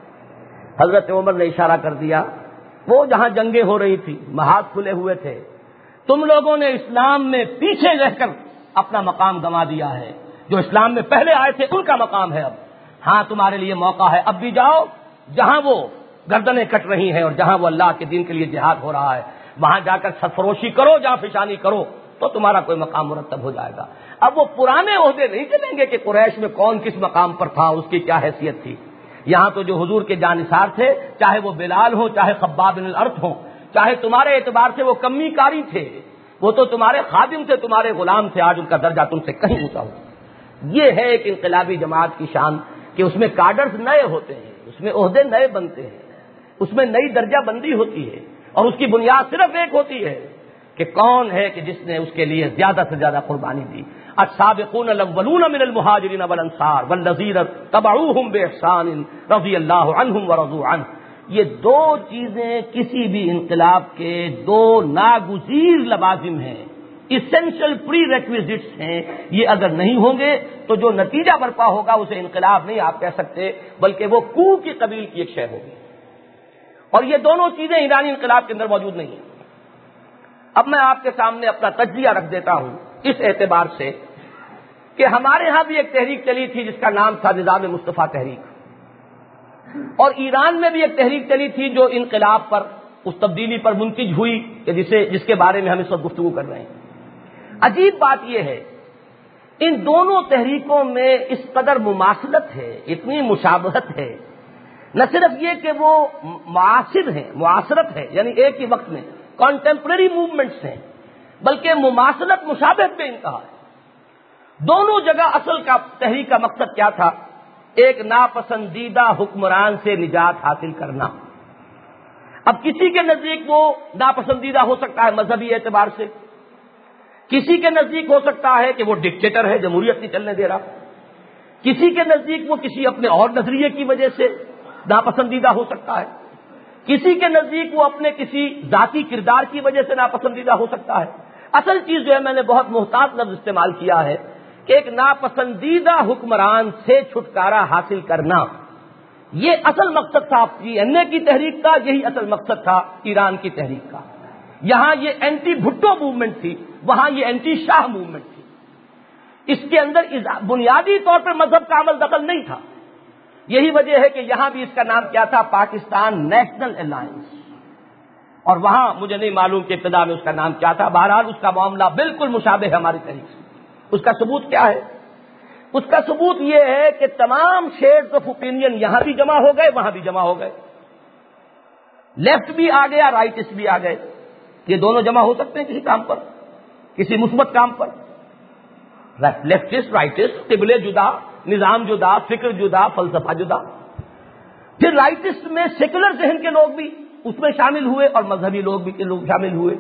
حضرت عمر نے اشارہ کر دیا، وہ جہاں جنگیں ہو رہی تھی محاذ کھلے ہوئے تھے، تم لوگوں نے اسلام میں پیچھے رہ کر اپنا مقام گنوا دیا ہے، جو اسلام میں پہلے آئے تھے ان کا مقام ہے اب، ہاں تمہارے لیے موقع ہے، اب بھی جاؤ جہاں وہ گردنیں کٹ رہی ہیں اور جہاں وہ اللہ کے دین کے لیے جہاد ہو رہا ہے، وہاں جا کر سرفروشی کرو، جہاں فشانی کرو، تو تمہارا کوئی مقام مرتب ہو جائے گا۔ اب وہ پرانے عہدے نہیں چلیں گے کہ قریش میں کون کس مقام پر تھا، اس کی کیا حیثیت تھی۔ یہاں تو جو حضور کے جانثار تھے، چاہے وہ بلال ہوں، چاہے خباب بن الارت ہوں، چاہے تمہارے اعتبار سے وہ کمی کاری تھے، وہ تو تمہارے خادم تھے، تمہارے غلام تھے، آج ان کا درجہ تم سے کہیں اونچا ہو۔ یہ ہے ایک انقلابی جماعت کی شان کہ اس میں کاڈرز نئے ہوتے ہیں، اس میں عہدے نئے بنتے ہیں، اس میں نئی درجہ بندی ہوتی ہے، اور اس کی بنیاد صرف ایک ہوتی ہے کہ کون ہے کہ جس نے اس کے لیے زیادہ سے زیادہ قربانی دی۔ السابقون الاولون من المہاجرین والانصار والذین تبعوہم باحسان رضی اللہ عنہم ورضوا عنہ، یہ دو چیزیں کسی بھی انقلاب کے دو ناگزیر لوازم ہیں، اسینشل پری ریکویزٹس ہیں، یہ اگر نہیں ہوں گے تو جو نتیجہ برپا ہوگا اسے انقلاب نہیں آپ کہہ سکتے، بلکہ وہ کو کی قبیل کی ایک شے ہوگی، اور یہ دونوں چیزیں ایرانی انقلاب کے اندر موجود نہیں ہیں۔ اب میں آپ کے سامنے اپنا تجزیہ رکھ دیتا ہوں اس اعتبار سے کہ ہمارے ہاں بھی ایک تحریک چلی تھی جس کا نام تھا نظام مصطفیٰ تحریک، اور ایران میں بھی ایک تحریک چلی تھی جو انقلاب پر، اس تبدیلی پر منتج ہوئی کہ جسے جس کے بارے میں ہم اس وقت گفتگو کر رہے ہیں۔ عجیب بات یہ ہے ان دونوں تحریکوں میں اس قدر مماثلت ہے، اتنی مشابہت ہے، نہ صرف یہ کہ وہ معاصر ہیں، معاصرت ہے یعنی ایک ہی وقت میں کانٹمپرری موومنٹس ہیں، بلکہ مماثلت مشابہت میں انتہا ہے۔ دونوں جگہ اصل کا تحریک کا مقصد کیا تھا؟ ایک ناپسندیدہ حکمران سے نجات حاصل کرنا۔ اب کسی کے نزدیک وہ ناپسندیدہ ہو سکتا ہے مذہبی اعتبار سے، کسی کے نزدیک ہو سکتا ہے کہ وہ ڈکٹیٹر ہے، جمہوریت نہیں چلنے دے رہا، کسی کے نزدیک وہ کسی اپنے اور نظریے کی وجہ سے ناپسندیدہ ہو سکتا ہے، کسی کے نزدیک وہ اپنے کسی ذاتی کردار کی وجہ سے ناپسندیدہ ہو سکتا ہے۔ اصل چیز جو ہے میں نے بہت محتاط لفظ استعمال کیا ہے کہ ایک ناپسندیدہ حکمران سے چھٹکارا حاصل کرنا، یہ اصل مقصد تھا جی این اے کی تحریک کا، یہی اصل مقصد تھا ایران کی تحریک کا۔ یہاں یہ اینٹی بھٹو موومنٹ تھی، وہاں یہ اینٹی شاہ موومنٹ تھی۔ اس کے اندر بنیادی طور پر مذہب کا عمل دخل نہیں تھا، یہی وجہ ہے کہ یہاں بھی اس کا نام کیا تھا؟ پاکستان نیشنل الائنس، اور وہاں مجھے نہیں معلوم کہ ابتدا میں اس کا نام کیا تھا۔ بہرحال اس کا معاملہ بالکل مشابہ ہے ہماری تحریک سے۔ اس کا ثبوت کیا ہے؟ اس کا ثبوت یہ ہے کہ تمام شیڈز آف اوپینین یہاں بھی جمع ہو گئے، وہاں بھی جمع ہو گئے، لیفٹ بھی آ گیا، رائٹسٹ بھی آ گئے۔ یہ دونوں جمع ہو سکتے ہیں کسی کام پر، کسی مثبت کام پر۔ لیفٹسٹ، رائٹسٹ، قبلے جدا، نظام جدا، فکر جدا، فلسفہ جدا۔ پھر رائٹسٹ میں سیکولر ذہن کے لوگ بھی اس میں شامل ہوئے اور مذہبی لوگ بھی لوگ شامل ہوئے۔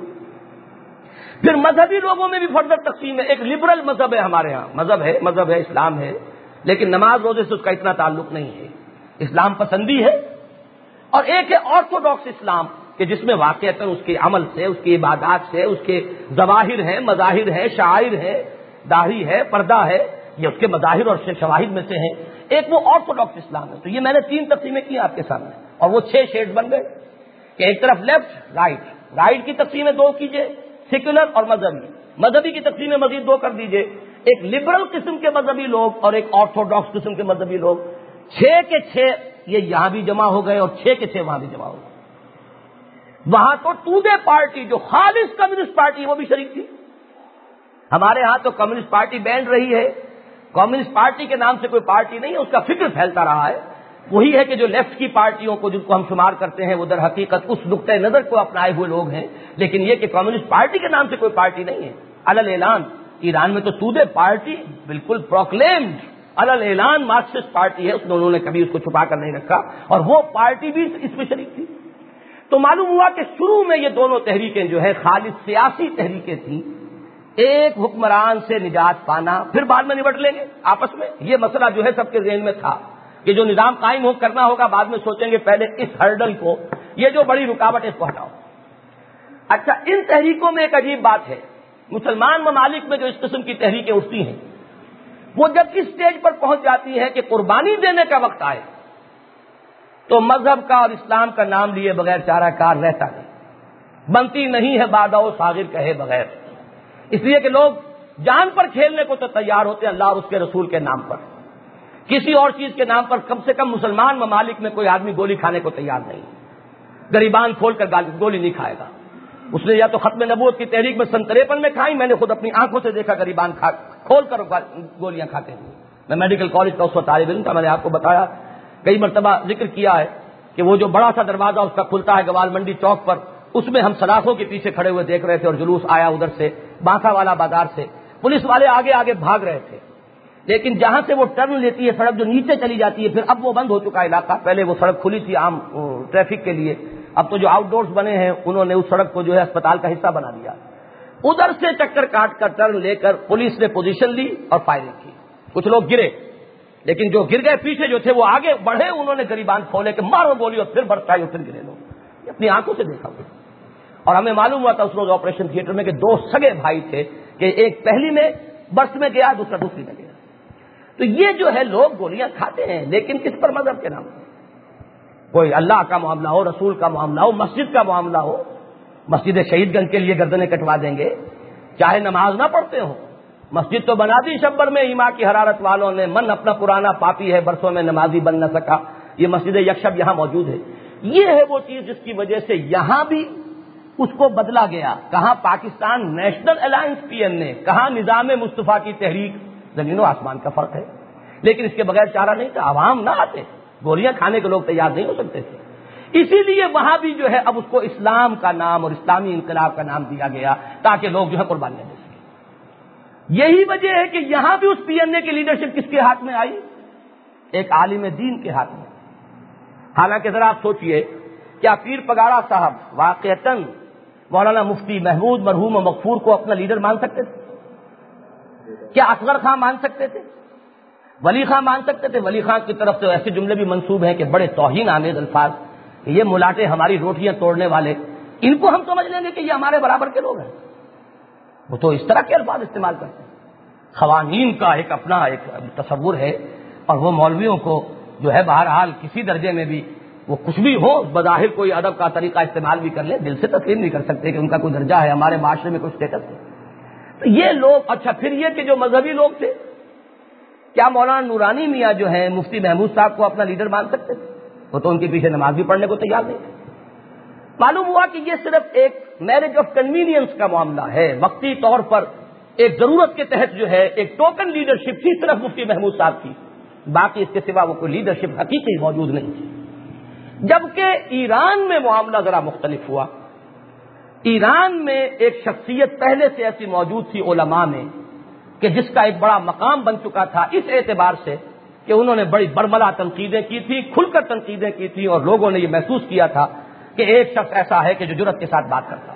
پھر مذہبی لوگوں میں بھی فردر تقسیم ہے۔ ایک لبرل مذہب ہے ہمارے ہاں، مذہب ہے مذہب ہے اسلام ہے، لیکن نماز روزے سے اس کا اتنا تعلق نہیں ہے، اسلام پسندی ہے۔ اور ایک ہے آرتھوڈاکس اسلام کہ جس میں واقعتاً اس کے عمل سے، اس کی عبادات سے، اس کے ظواہر ہیں، مظاہر ہیں، شعائر ہیں، داڑھی ہے، پردہ ہے، یہ اس کے مظاہر اور شواہد میں سے ہیں۔ ایک وہ آرتھوڈاکس اسلام ہے۔ تو یہ میں نے تین تقسیمیں کی آپ کے سامنے، اور وہ چھ شیڈ بن گئے کہ ایک طرف لیفٹ، رائٹ، رائٹ کی تقسیمیں دو کیجئے، سیکولر اور مذہبی، مذہبی کی تقسیمیں مزید دو کر دیجئے، ایک لبرل قسم کے مذہبی لوگ اور ایک آرتھوڈاکس قسم کے مذہبی لوگ۔ چھ کے چھ یہ یہاں بھی جمع ہو گئے اور چھ کے چھ وہاں بھی جمع ہو گئے۔ وہاں تو ٹودے پارٹی جو خالص کمیونسٹ پارٹی وہ بھی شریک تھی۔ ہمارے ہاں تو کمیونسٹ پارٹی بینڈ رہی ہے، کمیونسٹ پارٹی کے نام سے کوئی پارٹی نہیں ہے، اس کا فکر پھیلتا رہا ہے۔ وہی ہے کہ جو لیفٹ کی پارٹیوں کو جن کو ہم شمار کرتے ہیں وہ در حقیقت اس نقطۂ نظر کو اپنائے ہوئے لوگ ہیں، لیکن یہ کہ کمیونسٹ پارٹی کے نام سے کوئی پارٹی نہیں ہے۔ علل اعلان ایران میں تو تودے پارٹی بالکل پروکلیمڈ علل اعلان مارکسسٹ پارٹی ہے، اس میں انہوں نے کبھی اس کو چھپا کر نہیں رکھا، اور وہ پارٹی بھی اس میں شریک تھی۔ تو معلوم ہوا کہ شروع میں یہ دونوں تحریکیں جو ہے خالص سیاسی تحریکیں تھیں، ایک حکمران سے نجات پانا، پھر بعد میں نبٹ لیں گے آپس میں۔ یہ مسئلہ جو ہے سب کے ذہن میں تھا کہ جو نظام قائم ہو کرنا ہوگا، بعد میں سوچیں گے پہلے اس ہرڈل کو، یہ جو بڑی رکاوٹ ہے اس کو ہٹاؤ۔ اچھا، ان تحریکوں میں ایک عجیب بات ہے، مسلمان ممالک میں جو اس قسم کی تحریکیں اٹھتی ہیں، وہ جب اس سٹیج پر پہنچ جاتی ہے کہ قربانی دینے کا وقت آئے تو مذہب کا اور اسلام کا نام لیے بغیر چارہ کار رہتا نہیں، بنتی نہیں ہے بادہ و صاغر کہے بغیر۔ اس لیے کہ لوگ جان پر کھیلنے کو تو تیار ہوتے ہیں اللہ اور اس کے رسول کے نام پر، کسی اور چیز کے نام پر کم سے کم مسلمان ممالک میں کوئی آدمی گولی کھانے کو تیار نہیں، گریبان کھول کر گولی نہیں کھائے گا۔ اس نے یا تو ختم نبوت کی تحریک میں سن تریپن میں کھائی، میں نے خود اپنی آنکھوں سے دیکھا گریبان کھا کھول کر گولیاں کھاتے ہیں۔ میں میڈیکل کالج کا اس وقت طالب علم تھا، میں نے آپ کو بتایا کئی مرتبہ ذکر کیا ہے کہ وہ جو بڑا سا دروازہ اس کا کھلتا ہے گوال منڈی چوک پر، اس میں ہم سلاخوں کے پیچھے کھڑے ہوئے دیکھ رہے تھے، اور جلوس آیا ادھر سے بانسا والا بازار سے، پولیس والے آگے آگے بھاگ رہے تھے، لیکن جہاں سے وہ ٹرن لیتی ہے سڑک جو نیچے چلی جاتی ہے، پھر اب وہ بند ہو چکا علاقہ، پہلے وہ سڑک کھلی تھی عام ٹریفک کے لیے، اب تو جو آؤٹ ڈورز بنے ہیں انہوں نے اس سڑک کو جو ہے اسپتال کا حصہ بنا دیا۔ ادھر سے چکر کاٹ کر ٹرن لے کر پولیس نے پوزیشن لی اور فائرنگ کی، کچھ لوگ گرے، لیکن جو گر گئے پیچھے جو تھے وہ آگے بڑھے، انہوں نے گریبان کھولے کہ مارو گولی، اور پھر برسائی اور پھر گرے لوگ، اپنی آنکھوں سے دیکھا ہوا۔ اور ہمیں معلوم ہوا تھا اس روز آپریشن تھیٹر میں کہ دو سگے بھائی تھے کہ ایک پہلی میں برس میں گیا، دوسرا دوسری میں گیا۔ تو یہ جو ہے لوگ گولیاں کھاتے ہیں، لیکن کس پر؟ مذہب کے نام پر۔ کوئی اللہ کا معاملہ ہو، رسول کا معاملہ ہو، مسجد کا معاملہ ہو، مسجد شہید گنج کے لیے گردنیں کٹوا دیں گے، چاہے نماز نہ پڑھتے ہوں، مسجد تو بنا دی شبر میں ایما کی حرارت والوں نے، من اپنا پرانا پاپی ہے برسوں میں نمازی بن نہ سکا، یہ مسجد یکشب یہاں موجود ہے۔ یہ ہے وہ چیز جس کی وجہ سے یہاں بھی اس کو بدلا گیا، کہاں Pakistan National Alliance P N A, کہاں نظام مصطفیٰ کی تحریک، زمین و آسمان کا فرق ہے، لیکن اس کے بغیر چارہ نہیں تھا، عوام نہ آتے، گولیاں کھانے کے لوگ تیار نہیں ہو سکتے تھے، اسی لیے وہاں بھی جو ہے اب اس کو اسلام کا نام اور اسلامی انقلاب کا نام دیا گیا تاکہ لوگ جو ہے قربانیاں دے سکیں۔ یہی وجہ ہے کہ یہاں بھی اس پی این اے کی لیڈرشپ کس کے ہاتھ میں آئی؟ ایک عالم دین کے ہاتھ میں۔ حالانکہ ذرا آپ سوچئے، کیا پیر پگاڑا صاحب واقعتاً مولانا مفتی محمود مرحوم و مغفور کو اپنا لیڈر مان سکتے تھے؟ کیا اصغر خان مان سکتے تھے؟ ولی خان مان سکتے تھے؟ ولی خان کی طرف تو ایسے جملے بھی منسوب ہیں کہ بڑے توہین آمیز الفاظ، یہ ملاٹے ہماری روٹیاں توڑنے والے، ان کو ہم سمجھ لیں گے کہ یہ ہمارے برابر کے لوگ ہیں؟ وہ تو اس طرح کے الفاظ استعمال کرتے ہیں۔ قوانین کا ایک اپنا ایک تصور ہے، اور وہ مولویوں کو جو ہے بہرحال کسی درجے میں بھی وہ کچھ بھی ہو، بظاہر کوئی ادب کا طریقہ استعمال بھی کر لیں، دل سے تسلیم نہیں کر سکتے کہ ان کا کوئی درجہ ہے، ہمارے معاشرے میں کوئی اسٹیٹس ہے۔ تو یہ لوگ، اچھا پھر یہ کہ جو مذہبی لوگ تھے، کیا مولانا نورانی میاں جو ہیں مفتی محمود صاحب کو اپنا لیڈر مان سکتے تھے؟ وہ تو ان کے پیچھے نماز بھی پڑھنے کو تیار نہیں تھے۔ معلوم ہوا کہ یہ صرف ایک میرج آف کنوینئنس کا معاملہ ہے، وقتی طور پر ایک ضرورت کے تحت جو ہے ایک ٹوکن لیڈرشپ تھی صرف مفتی محمود صاحب کی، باقی اس کے سوا وہ کوئی لیڈرشپ حقیقی موجود نہیں تھی۔ جبکہ ایران میں معاملہ ذرا مختلف ہوا۔ ایران میں ایک شخصیت پہلے سے ایسی موجود تھی علماء میں کہ جس کا ایک بڑا مقام بن چکا تھا، اس اعتبار سے کہ انہوں نے بڑی برملا تنقیدیں کی تھی، کھل کر تنقیدیں کی تھی، اور لوگوں نے یہ محسوس کیا تھا کہ ایک شخص ایسا ہے کہ جو جرأت کے ساتھ بات کرتا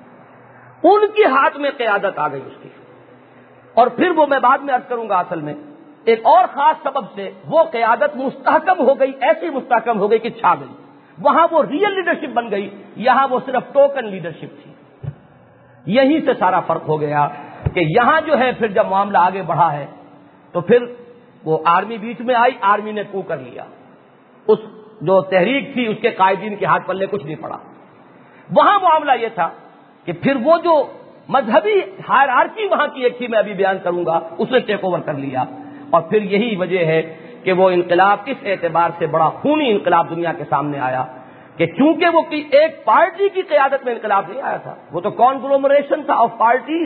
ہے۔ ان کے ہاتھ میں قیادت آ گئی اس کی، اور پھر وہ میں بعد میں عرض کروں گا، اصل میں ایک اور خاص سبب سے وہ قیادت مستحکم ہو گئی، ایسی مستحکم ہو گئی کہ چھا گئی۔ وہاں وہ ریئل لیڈرشپ بن گئی، یہاں وہ صرف ٹوکن لیڈرشپ تھی۔ یہیں سے سارا فرق ہو گیا کہ یہاں جو ہے پھر جب معاملہ آگے بڑھا ہے تو پھر وہ آرمی بیچ میں آئی، آرمی نے کو کر لیا، اس جو تحریک تھی اس کے قائدین کے ہاتھ پلے کچھ نہیں پڑا۔ وہاں معاملہ یہ تھا کہ پھر وہ جو مذہبی ہائرارکی وہاں کی ایک تھی، میں ابھی بیان کروں گا، اس نے ٹیک اوور کر لیا، اور پھر یہی وجہ ہے کہ وہ انقلاب اس اعتبار سے بڑا خونی انقلاب دنیا کے سامنے آیا کہ چونکہ وہ کی ایک پارٹی کی قیادت میں انقلاب نہیں آیا تھا، وہ تو کانگلومریشن تھا آف پارٹیز،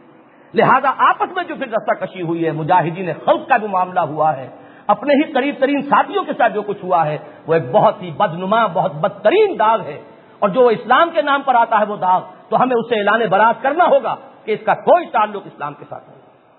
لہذا آپس میں جو پھر رستہ کشی ہوئی ہے، مجاہدین خلق کا جو معاملہ ہوا ہے، اپنے ہی قریب ترین ساتھیوں کے ساتھ جو کچھ ہوا ہے، وہ ایک بہت ہی بدنما، بہت بدترین داغ ہے، اور جو اسلام کے نام پر آتا ہے وہ داغ، تو ہمیں اسے اعلان برات کرنا ہوگا کہ اس کا کوئی تعلق اسلام کے ساتھ نہیں۔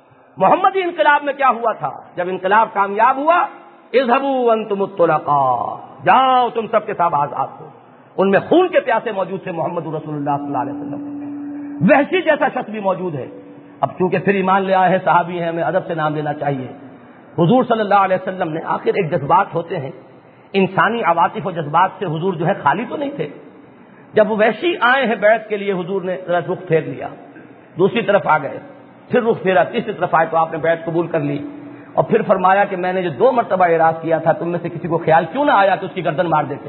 محمدی انقلاب میں کیا ہوا تھا؟ جب انقلاب کامیاب ہوا، اذهبوا انتم الطلقاء، جاؤ تم سب کے ساتھ آزاد ہو۔ ان میں خون کے پیاسے موجود تھے، محمد رسول اللہ صلی اللہ علیہ وسلم، وحشی جیسا شخص بھی موجود ہے۔ اب چونکہ پھر ایمان لے آئے ہیں، صحابی ہیں، ہمیں ادب سے نام لینا چاہیے۔ حضور صلی اللہ علیہ وسلم نے، آخر ایک جذبات ہوتے ہیں، انسانی عواطف و جذبات سے حضور جو ہے خالی تو نہیں تھے۔ جب وہ وحشی آئے ہیں بیعت کے لیے، حضور نے ذرا رخ پھیر لیا، دوسری طرف آ گئے، پھر رخ پھیرا، تیسری طرف آئے تو آپ نے بیعت قبول کر لی، اور پھر فرمایا کہ میں نے جو دو مرتبہ اعراض کیا تھا، تم میں سے کسی کو خیال کیوں نہ آیا کہ اس کی گردن مار دیتے؟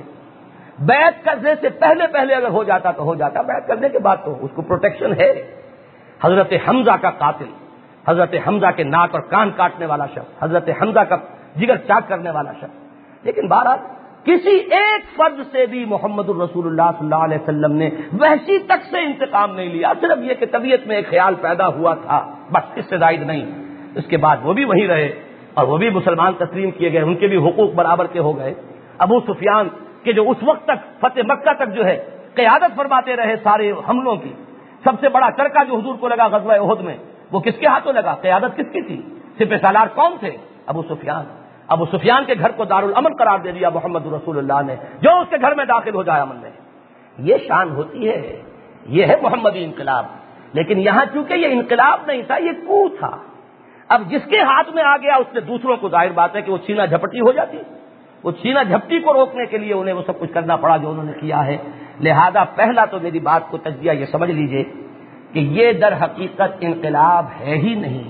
بیعت کرنے سے پہلے پہلے اگر ہو جاتا تو ہو جاتا، بیعت کرنے کے بعد تو اس کو پروٹیکشن ہے۔ حضرت حمزہ کا قاتل، حضرت حمزہ کے ناک اور کان کاٹنے والا شخص، حضرت حمزہ کا جگر چاک کرنے والا شخص، لیکن بہرحال کسی ایک فرد سے بھی محمد الرسول اللہ صلی اللہ علیہ وسلم نے وحشی تک سے انتقام نہیں لیا، صرف یہ کہ طبیعت میں ایک خیال پیدا ہوا تھا، بس اس سے زائد نہیں۔ اس کے بعد وہ بھی وہیں رہے، اور وہ بھی مسلمان تسلیم کیے گئے، ان کے بھی حقوق برابر کے ہو گئے۔ ابو سفیان کہ جو اس وقت تک فتح مکہ تک جو ہے قیادت فرماتے رہے سارے حملوں کی، سب سے بڑا چرکا جو حضور کو لگا غزوہ احد میں، وہ کس کے ہاتھوں لگا؟ قیادت کس کی تھی؟ سپہ سالار کون تھے؟ ابو سفیان۔ ابو سفیان کے گھر کو دارالامن قرار دے دیا محمد رسول اللہ نے، جو اس کے گھر میں داخل ہو جائے امن میں۔ یہ شان ہوتی ہے، یہ ہے محمدی انقلاب۔ لیکن یہاں چونکہ یہ انقلاب نہیں تھا، یہ کو تھا۔ اب جس کے ہاتھ میں آ گیا اس نے دوسروں کو، ظاہر بات ہے کہ وہ چھینا جھپٹی ہو جاتی، وہ چھینا جھپٹی کو روکنے کے لیے انہیں وہ سب کچھ کرنا پڑا جو انہوں نے کیا ہے۔ لہذا پہلا تو میری بات کو تجزیہ یہ سمجھ لیجئے کہ یہ در حقیقت انقلاب ہے ہی نہیں،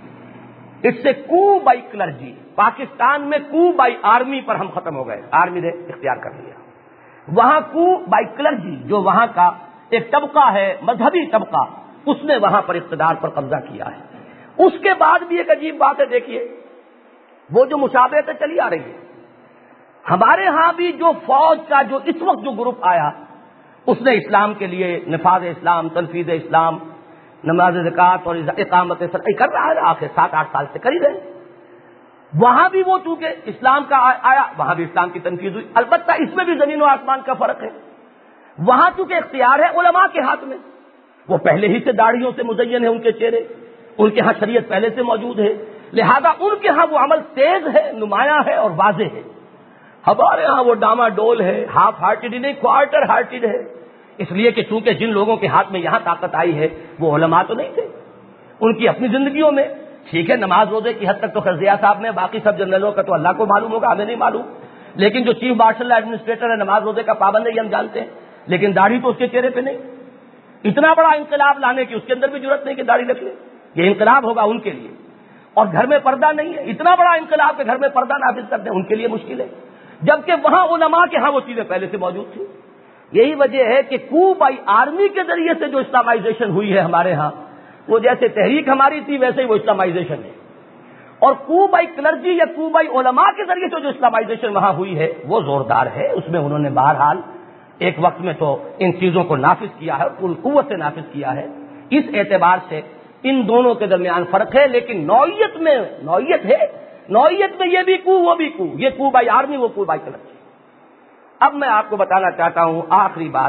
اٹس اے کو بائی کلرجی۔ پاکستان میں کو بائی آرمی پر ہم ختم ہو گئے، آرمی نے اختیار کر لیا۔ وہاں کو بائی کلرجی، جو وہاں کا ایک طبقہ ہے، مذہبی طبقہ، اس نے وہاں پر اقتدار پر قبضہ کیا ہے۔ اس کے بعد بھی ایک عجیب بات ہے، دیکھیے وہ جو مشابہتیں چلی آ رہی ہے، ہمارے ہاں بھی جو فوج کا جو اس وقت جو گروپ آیا، اس نے اسلام کے لیے نفاذ اسلام، تنفیذ اسلام، نماز زکوٰۃ اور اقامت صلاۃ کر رہا ہے، آخر سات آٹھ سال سے کر ہی رہے۔ وہاں بھی وہ چونکہ اسلام کا آیا، وہاں بھی اسلام کی تنفیذ ہوئی، البتہ اس میں بھی زمین و آسمان کا فرق ہے۔ وہاں چونکہ اختیار ہے علماء کے ہاتھ میں، وہ پہلے ہی سے داڑھیوں سے مزین ہے ان کے چہرے، ان کے ہاں شریعت پہلے سے موجود ہے، لہذا ان کے ہاں وہ عمل تیز ہے، نمایاں ہے اور واضح ہے۔ ہمارے ہاں وہ ڈاما ڈول ہے، ہاف ہارٹیڈ نہیں کوارٹر ہارٹیڈ ہے، اس لیے کہ چونکہ جن لوگوں کے ہاتھ میں یہاں طاقت آئی ہے وہ علماء تو نہیں تھے، ان کی اپنی زندگیوں میں ٹھیک ہے نماز روزے کی حد تک تو خرزیہ صاحب نے، باقی سب جنرلوں کا تو اللہ کو معلوم ہوگا، ہمیں نہیں معلوم، لیکن جو چیف مارشل ایڈمنسٹریٹر ہے نماز روزے کا پابند ہے یہ ہم جانتے ہیں، لیکن داڑھی تو اس کے چہرے پہ نہیں۔ اتنا بڑا انقلاب لانے کی اس کے اندر بھی ضرورت نہیں کہ داڑھی رکھ لے، یہ انقلاب ہوگا ان کے لیے، اور گھر میں پردہ نہیں ہے، اتنا بڑا انقلاب کہ گھر میں پردہ نافذ کر دیں ان کے لیے مشکل ہے، جبکہ وہاں علماء کے ہاں وہ چیزیں پہلے سے موجود تھیں۔ یہی وجہ ہے کہ کو بائی آرمی کے ذریعے سے جو اسلامائزیشن ہوئی ہے ہمارے ہاں، وہ جیسے تحریک ہماری تھی ویسے ہی وہ اسلامائزیشن ہے، اور کو بائی کلرجی یا کو بائی علماء کے ذریعے سے جو اسلامائزیشن وہاں ہوئی ہے وہ زوردار ہے، اس میں انہوں نے بہرحال ایک وقت میں تو ان چیزوں کو نافذ کیا ہے، پوری قوت سے نافذ کیا ہے۔ اس اعتبار سے ان دونوں کے درمیان فرق ہے، لیکن نوعیت میں نوعیت ہے، نوعیت میں یہ بھی کو وہ بھی کو، یہ کو بائی آرمی وہ کو بائی کلرجی۔ اب میں آپ کو بتانا چاہتا ہوں آخری بات،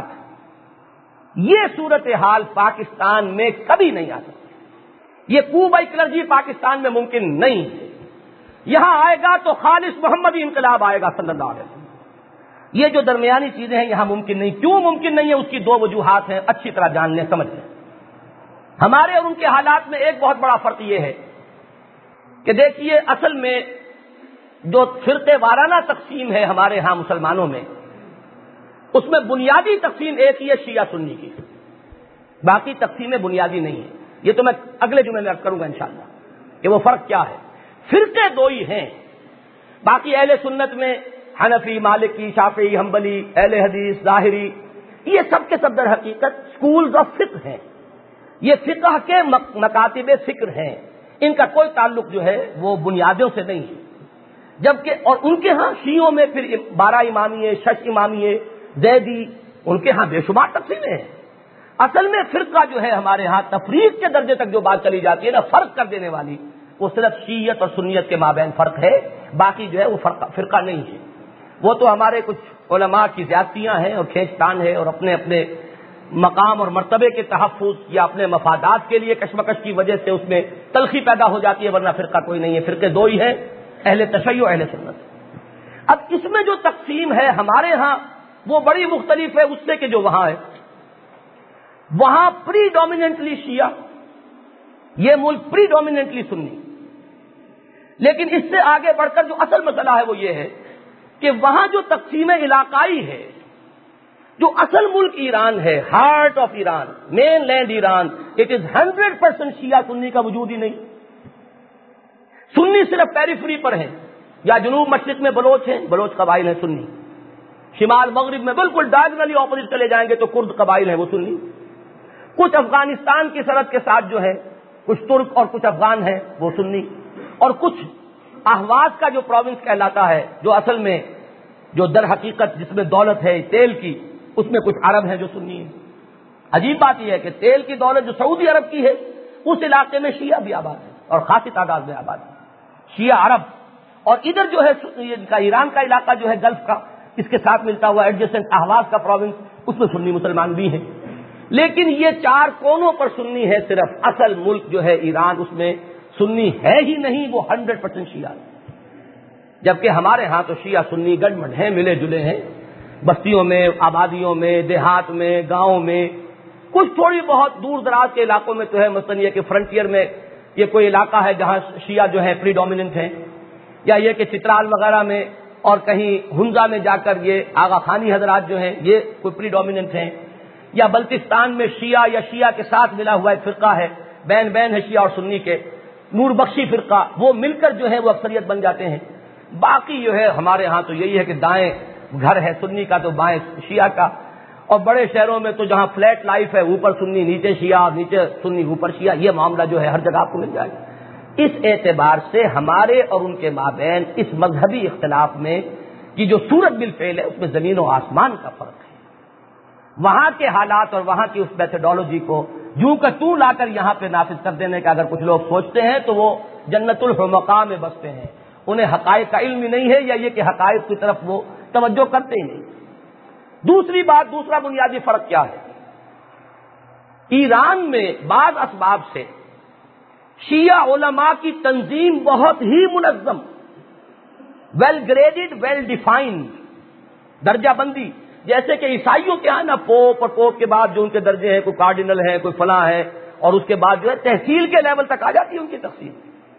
یہ صورتحال پاکستان میں کبھی نہیں آ سکتی، یہ کو بائی کلرجی پاکستان میں ممکن نہیں ہے، یہاں آئے گا تو خالص محمدی انقلاب آئے گا صلی اللہ علیہ وسلم۔ یہ جو درمیانی چیزیں ہیں یہاں ممکن نہیں، کیوں ممکن نہیں ہے اس کی دو وجوہات ہیں، اچھی طرح جان لیں سمجھ لیں۔ ہمارے اور ان کے حالات میں ایک بہت بڑا فرق یہ ہے کہ دیکھیے اصل میں جو فرقے وارانہ تقسیم ہے ہمارے ہاں مسلمانوں میں، اس میں بنیادی تقسیم ایک ہی ہے شیعہ سنی کی، باقی تقسیمیں بنیادی نہیں ہیں، یہ تو میں اگلے جمعے میں عرض کروں گا انشاءاللہ کہ وہ فرق کیا ہے۔ فرقے دو ہی ہیں، باقی اہل سنت میں حنفی، مالکی، شافعی، حنبلی، اہل حدیث، ظاہری، یہ سب کے سب در حقیقت سکولز آف فقہ ہیں، یہ فقہ کے مکاتب فکر ہیں، ان کا کوئی تعلق جو ہے وہ بنیادوں سے نہیں ہے۔ جبکہ اور ان کے ہاں شیعوں میں پھر بارہ امامیے، شش امامیے، زیدی، ان کے ہاں بے شمار تقسیمیں ہیں۔ اصل میں فرقہ جو ہے ہمارے ہاں تفریق کے درجے تک جو بات چلی جاتی ہے نا فرق کر دینے والی، وہ صرف شیعت اور سنیت کے مابین فرق ہے، باقی جو ہے وہ فرقہ فرقہ نہیں ہے۔ وہ تو ہمارے کچھ علماء کی زیادتیاں ہیں اور کھینچتان ہے، اور اپنے اپنے مقام اور مرتبے کے تحفظ یا اپنے مفادات کے لیے کشمکش کی وجہ سے اس میں تلخی پیدا ہو جاتی ہے، ورنہ فرقہ کوئی نہیں ہے، فرقے دو ہی ہیں، اہل تشیع، اہل سنت۔ اب اس میں جو تقسیم ہے ہمارے ہاں وہ بڑی مختلف ہے اس سے کہ جو وہاں ہے۔ وہاں پری ڈومیننٹلی شیعہ، یہ ملک پری ڈومیننٹلی سنی، لیکن اس سے آگے بڑھ کر جو اصل مسئلہ ہے وہ یہ ہے کہ وہاں جو تقسیم علاقائی ہے، جو اصل ملک ایران ہے، heart of Iran, mainland Iran, it is hundred percent شیعہ سنی کا وجود ہی نہیں۔ سنی صرف پیریفری پر ہیں، یا جنوب مشرق میں بلوچ ہیں، بلوچ قبائل ہیں سنی، شمال مغرب میں بالکل ڈائگنلی اپوزٹ چلے جائیں گے تو کرد قبائل ہیں وہ سنی، کچھ افغانستان کی سرحد کے ساتھ جو ہے کچھ ترک اور کچھ افغان ہیں وہ سنی، اور کچھ اہواز کا جو پروونس کہلاتا ہے جو اصل میں جو در حقیقت جس میں دولت ہے تیل کی، اس میں کچھ عرب ہیں جو سنی ہیں۔ عجیب بات یہ ہے کہ تیل کی دولت جو سعودی عرب کی ہے اس علاقے میں شیعہ بھی آباد ہے اور خاصی تعداد میں آباد ہے، شیعہ عرب، اور ادھر جو ہے کا ایران کا علاقہ جو ہے گلف کا اس کے ساتھ ملتا ہوا ایڈجسٹنٹ اہواز کا پروونس، اس میں سنی مسلمان بھی ہیں، لیکن یہ چار کونوں پر سنی ہے صرف، اصل ملک جو ہے ایران اس میں سنی ہے ہی نہیں، وہ ہنڈریڈ پرسینٹ شیعہ ہے۔ جبکہ ہمارے ہاں تو شیعہ سنی گڑمڑ ہیں، ملے جلے ہیں، بستیوں میں، آبادیوں میں، دیہات میں، گاؤں میں، کچھ تھوڑی بہت دور دراز کے علاقوں میں تو ہے، مثلا یہ کہ فرنٹیئر میں یہ کوئی علاقہ ہے جہاں شیعہ جو ہے پری ڈومیننٹ ہیں، یا یہ کہ چترال وغیرہ میں اور کہیں ہنزا میں جا کر یہ آغا خانی حضرات جو ہیں یہ کوئی پری ڈومیننٹ ہیں، یا بلتستان میں شیعہ یا شیعہ کے ساتھ ملا ہوا ایک فرقہ ہے، بین بین ہے شیعہ اور سنی کے، نور بخشی فرقہ، وہ مل کر جو ہے وہ اکثریت بن جاتے ہیں۔ باقی جو ہے ہمارے ہاں تو یہی ہے کہ دائیں گھر ہے سنی کا تو بائیں شیعہ کا، اور بڑے شہروں میں تو جہاں فلیٹ لائف ہے اوپر سنی نیچے شیعہ، نیچے سنی اوپر شیعہ، یہ معاملہ جو ہے ہر جگہ آپ کو مل جائے گا۔ اس اعتبار سے ہمارے اور ان کے مابین اس مذہبی اختلاف میں کی جو صورت بالفعل ہے اس میں زمین و آسمان کا فرق ہے. وہاں کے حالات اور وہاں کی اس میتھڈالوجی کو یوں کا توں لا کر یہاں پہ نافذ کر دینے کا اگر کچھ لوگ سوچتے ہیں تو وہ جنت الحمقاء میں بستے ہیں. انہیں حقائق کا علم ہی نہیں ہے یا یہ کہ حقائق کی طرف وہ توجہ کرتے ہی نہیں. دوسری بات، دوسرا بنیادی فرق کیا ہے؟ ایران میں بعض اسباب سے شیعہ علماء کی تنظیم بہت ہی منظم، ویل گریڈڈ، ویل ڈیفائنڈ، درجہ بندی، جیسے کہ عیسائیوں کے ہاں نا پوپ اور پوپ کے بعد جو ان کے درجے ہیں، کوئی کارڈینل ہے، کوئی فلاں ہے، اور اس کے بعد جو ہے تحصیل کے لیول تک آ جاتی ہے ان کی تقسیم.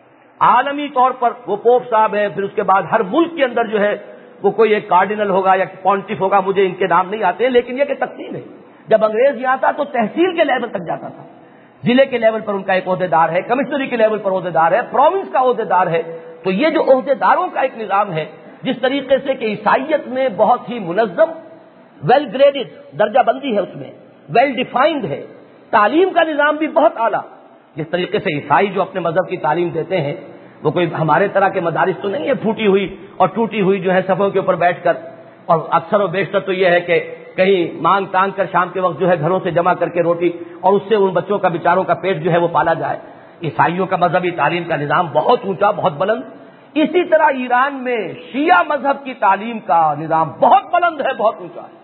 عالمی طور پر وہ پوپ صاحب ہیں، پھر اس کے بعد ہر ملک کے اندر جو ہے وہ کوئی ایک کارڈینل ہوگا یا پونٹف ہوگا، مجھے ان کے نام نہیں آتے ہیں، لیکن یہ کہ تقسیم ہے. جب انگریز یہاں تھا تو تحصیل کے لیول تک جاتا تھا، ضلع کے لیول پر ان کا ایک عہدیدار ہے، کمشنری کے لیول پر عہدیدار ہے، پروونس کا عہدیدار ہے. تو یہ جو عہدیداروں کا ایک نظام ہے، جس طریقے سے کہ عیسائیت میں بہت ہی منظم، ویل گریڈڈ، درجہ بندی ہے، اس میں ویل ڈیفائنڈ ہے، تعلیم کا نظام بھی بہت اعلیٰ. جس طریقے سے عیسائی جو اپنے مذہب کی تعلیم دیتے ہیں وہ کوئی ہمارے طرح کے مدارس تو نہیں ہے پھوٹی ہوئی اور ٹوٹی ہوئی جو ہے صفوں کے اوپر بیٹھ کر، اور اکثر و بیشتر تو یہ ہے کہ کہیں مانگ تانگ کر شام کے وقت جو ہے گھروں سے جمع کر کے روٹی، اور اس سے ان بچوں کا بیچاروں کا پیٹ جو ہے وہ پالا جائے. عیسائیوں کا مذہبی تعلیم کا نظام بہت اونچا، بہت بلند. اسی طرح ایران میں شیعہ مذہب کی تعلیم کا نظام بہت بلند ہے، بہت اونچا ہے.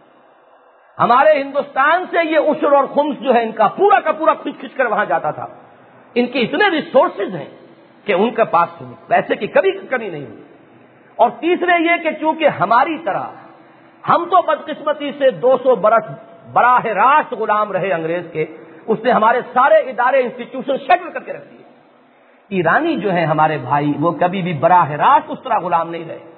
ہمارے ہندوستان سے یہ عشر اور خمس جو ہے ان کا پورا کا پورا کھچ کھچ کر وہاں جاتا تھا. ان کے اتنے ریسورسز ہیں کہ ان کے پاس پیسے کی کبھی کمی نہیں ہوئی. اور تیسرے یہ کہ چونکہ ہماری طرح ہم تو بدقسمتی سے دو سو برس براہ راست غلام رہے انگریز کے، اس نے ہمارے سارے ادارے انسٹیٹیوشن شیٹل کر کے رکھ دیے. ایرانی جو ہیں ہمارے بھائی وہ کبھی بھی براہ راست اس طرح غلام نہیں رہے.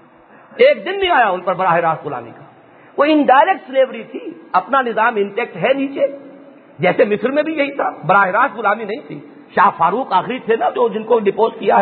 ایک دن نہیں آیا ان پر براہ راست غلامی کا. وہ انڈائریکٹ سلیوری تھی، اپنا نظام انٹیکٹ ہے نیچے، جیسے مصر میں بھی یہی تھا، براہ راست غلامی نہیں تھی. شاہ فاروق آخری تھے نا جو جن کو ڈپوز کیا ہے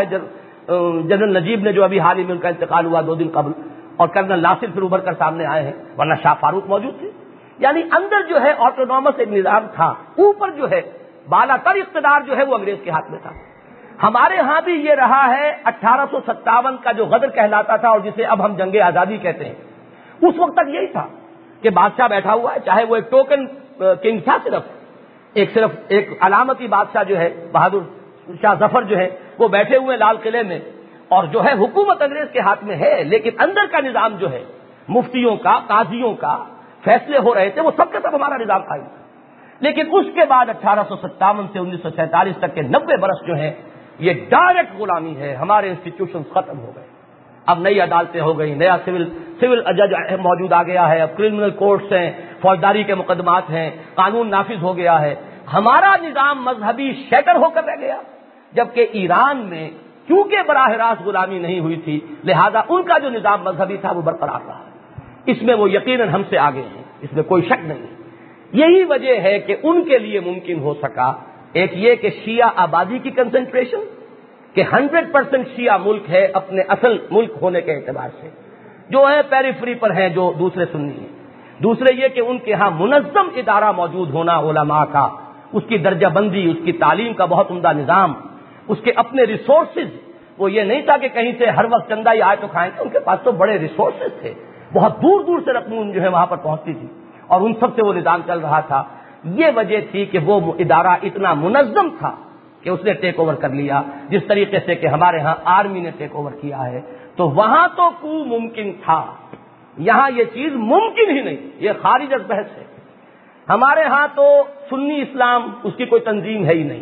جنرل نجیب نے، جو ابھی حال ہی میں ان کا انتقال ہوا دو دن قبل، اور کرنل ناصر پھر ابھر کر سامنے آئے ہیں، ورنہ شاہ فاروق موجود تھے. یعنی اندر جو ہے آٹونومس ایک نظام تھا، اوپر جو ہے بالا تر اقتدار جو ہے وہ انگریز کے ہاتھ میں تھا. ہمارے ہاں بھی یہ رہا ہے. اٹھارہ سو ستاون کا جو غدر کہلاتا تھا اور جسے اب ہم جنگ آزادی کہتے ہیں، اس وقت تک یہی تھا کہ بادشاہ بیٹھا ہوا ہے، چاہے وہ ایک ٹوکن کنگ تھا، صرف ایک صرف ایک علامتی بادشاہ جو ہے بہادر شاہ ظفر جو ہے وہ بیٹھے ہوئے لال قلعے میں، اور جو ہے حکومت انگریز کے ہاتھ میں ہے، لیکن اندر کا نظام جو ہے مفتیوں کا، قاضیوں کا فیصلے ہو رہے تھے، وہ سب کا سب ہمارا نظام قائم تھا. لیکن اس کے بعد اٹھارہ سو ستاون سے انیس سو سینتالیس تک کے نبے برس جو ہیں یہ ڈائریکٹ غلامی ہے. ہمارے انسٹیٹیوشن ختم ہو گئے. اب نئی عدالتیں ہو گئی، نیا سول سول جج موجود آ گیا ہے، اب کرمنل کورٹس ہیں، فوجداری کے مقدمات ہیں، قانون نافذ ہو گیا ہے. ہمارا نظام مذہبی شیٹر ہو کر رہ گیا. جبکہ ایران میں کیونکہ براہ راست غلامی نہیں ہوئی تھی، لہذا ان کا جو نظام مذہبی تھا وہ برقرار رہا. اس میں وہ یقیناً ہم سے آگے ہیں، اس میں کوئی شک نہیں. یہی وجہ ہے کہ ان کے لیے ممکن ہو سکا ایک یہ کہ شیعہ آبادی کی کنسنٹریشن، کہ ہنڈریڈ پرسینٹ شیعہ ملک ہے اپنے اصل ملک ہونے کے اعتبار سے، جو ہے پیریفری پر ہیں جو دوسرے سنی ہیں. دوسرے یہ کہ ان کے ہاں منظم ادارہ موجود ہونا علماء کا، اس کی درجہ بندی، اس کی تعلیم کا بہت عمدہ نظام، اس کے اپنے ریسورسز. وہ یہ نہیں تھا کہ کہیں سے ہر وقت چندہ ہی آئے تو کھائیں گے، ان کے پاس تو بڑے ریسورسز تھے، بہت دور دور سے رقم جو ہے وہاں پر پہنچتی تھی، اور ان سب سے وہ نظام چل رہا تھا. یہ وجہ تھی کہ وہ ادارہ اتنا منظم تھا کہ اس نے ٹیک اوور کر لیا، جس طریقے سے کہ ہمارے ہاں آرمی نے ٹیک اوور کیا ہے. تو وہاں تو کو ممکن تھا، یہاں یہ چیز ممکن ہی نہیں، یہ خارج از بحث ہے. ہمارے ہاں تو سنی اسلام اس کی کوئی تنظیم ہے ہی نہیں.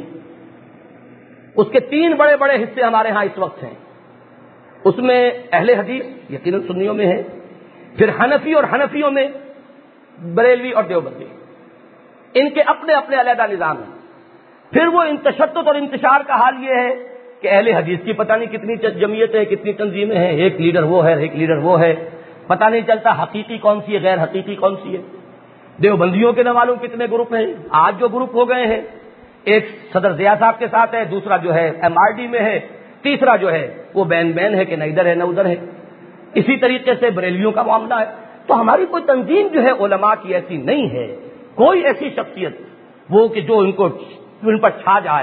اس کے تین بڑے بڑے حصے ہمارے ہاں اس وقت ہیں. اس میں اہل حدیث یقیناً سنیوں میں ہے، پھر حنفی اور حنفیوں میں بریلوی اور دیوبندی، ان کے اپنے اپنے علیحدہ نظام ہیں. پھر وہ تشدد اور انتشار کا حال یہ ہے کہ اہل حدیث کی پتہ نہیں کتنی جمعیتیں، کتنی تنظیمیں ہیں، ایک لیڈر وہ ہے، ایک لیڈر وہ ہے، پتہ نہیں چلتا حقیقی کون سی ہے، غیر حقیقی کون سی ہے. دیوبندیوں کے نہ معلوم کتنے گروپ ہیں. آج جو گروپ ہو گئے ہیں، ایک صدر ضیاء صاحب کے ساتھ ہے، دوسرا جو ہے ایم آر ڈی میں ہے، تیسرا جو ہے وہ بین بین ہے کہ نہ ادھر ہے نہ ادھر ہے. اسی طریقے سے بریلیوں کا معاملہ ہے. تو ہماری کوئی تنظیم جو ہے علماء کی ایسی نہیں ہے، کوئی ایسی شخصیت وہ کہ جو ان کو ان پر چھا جائے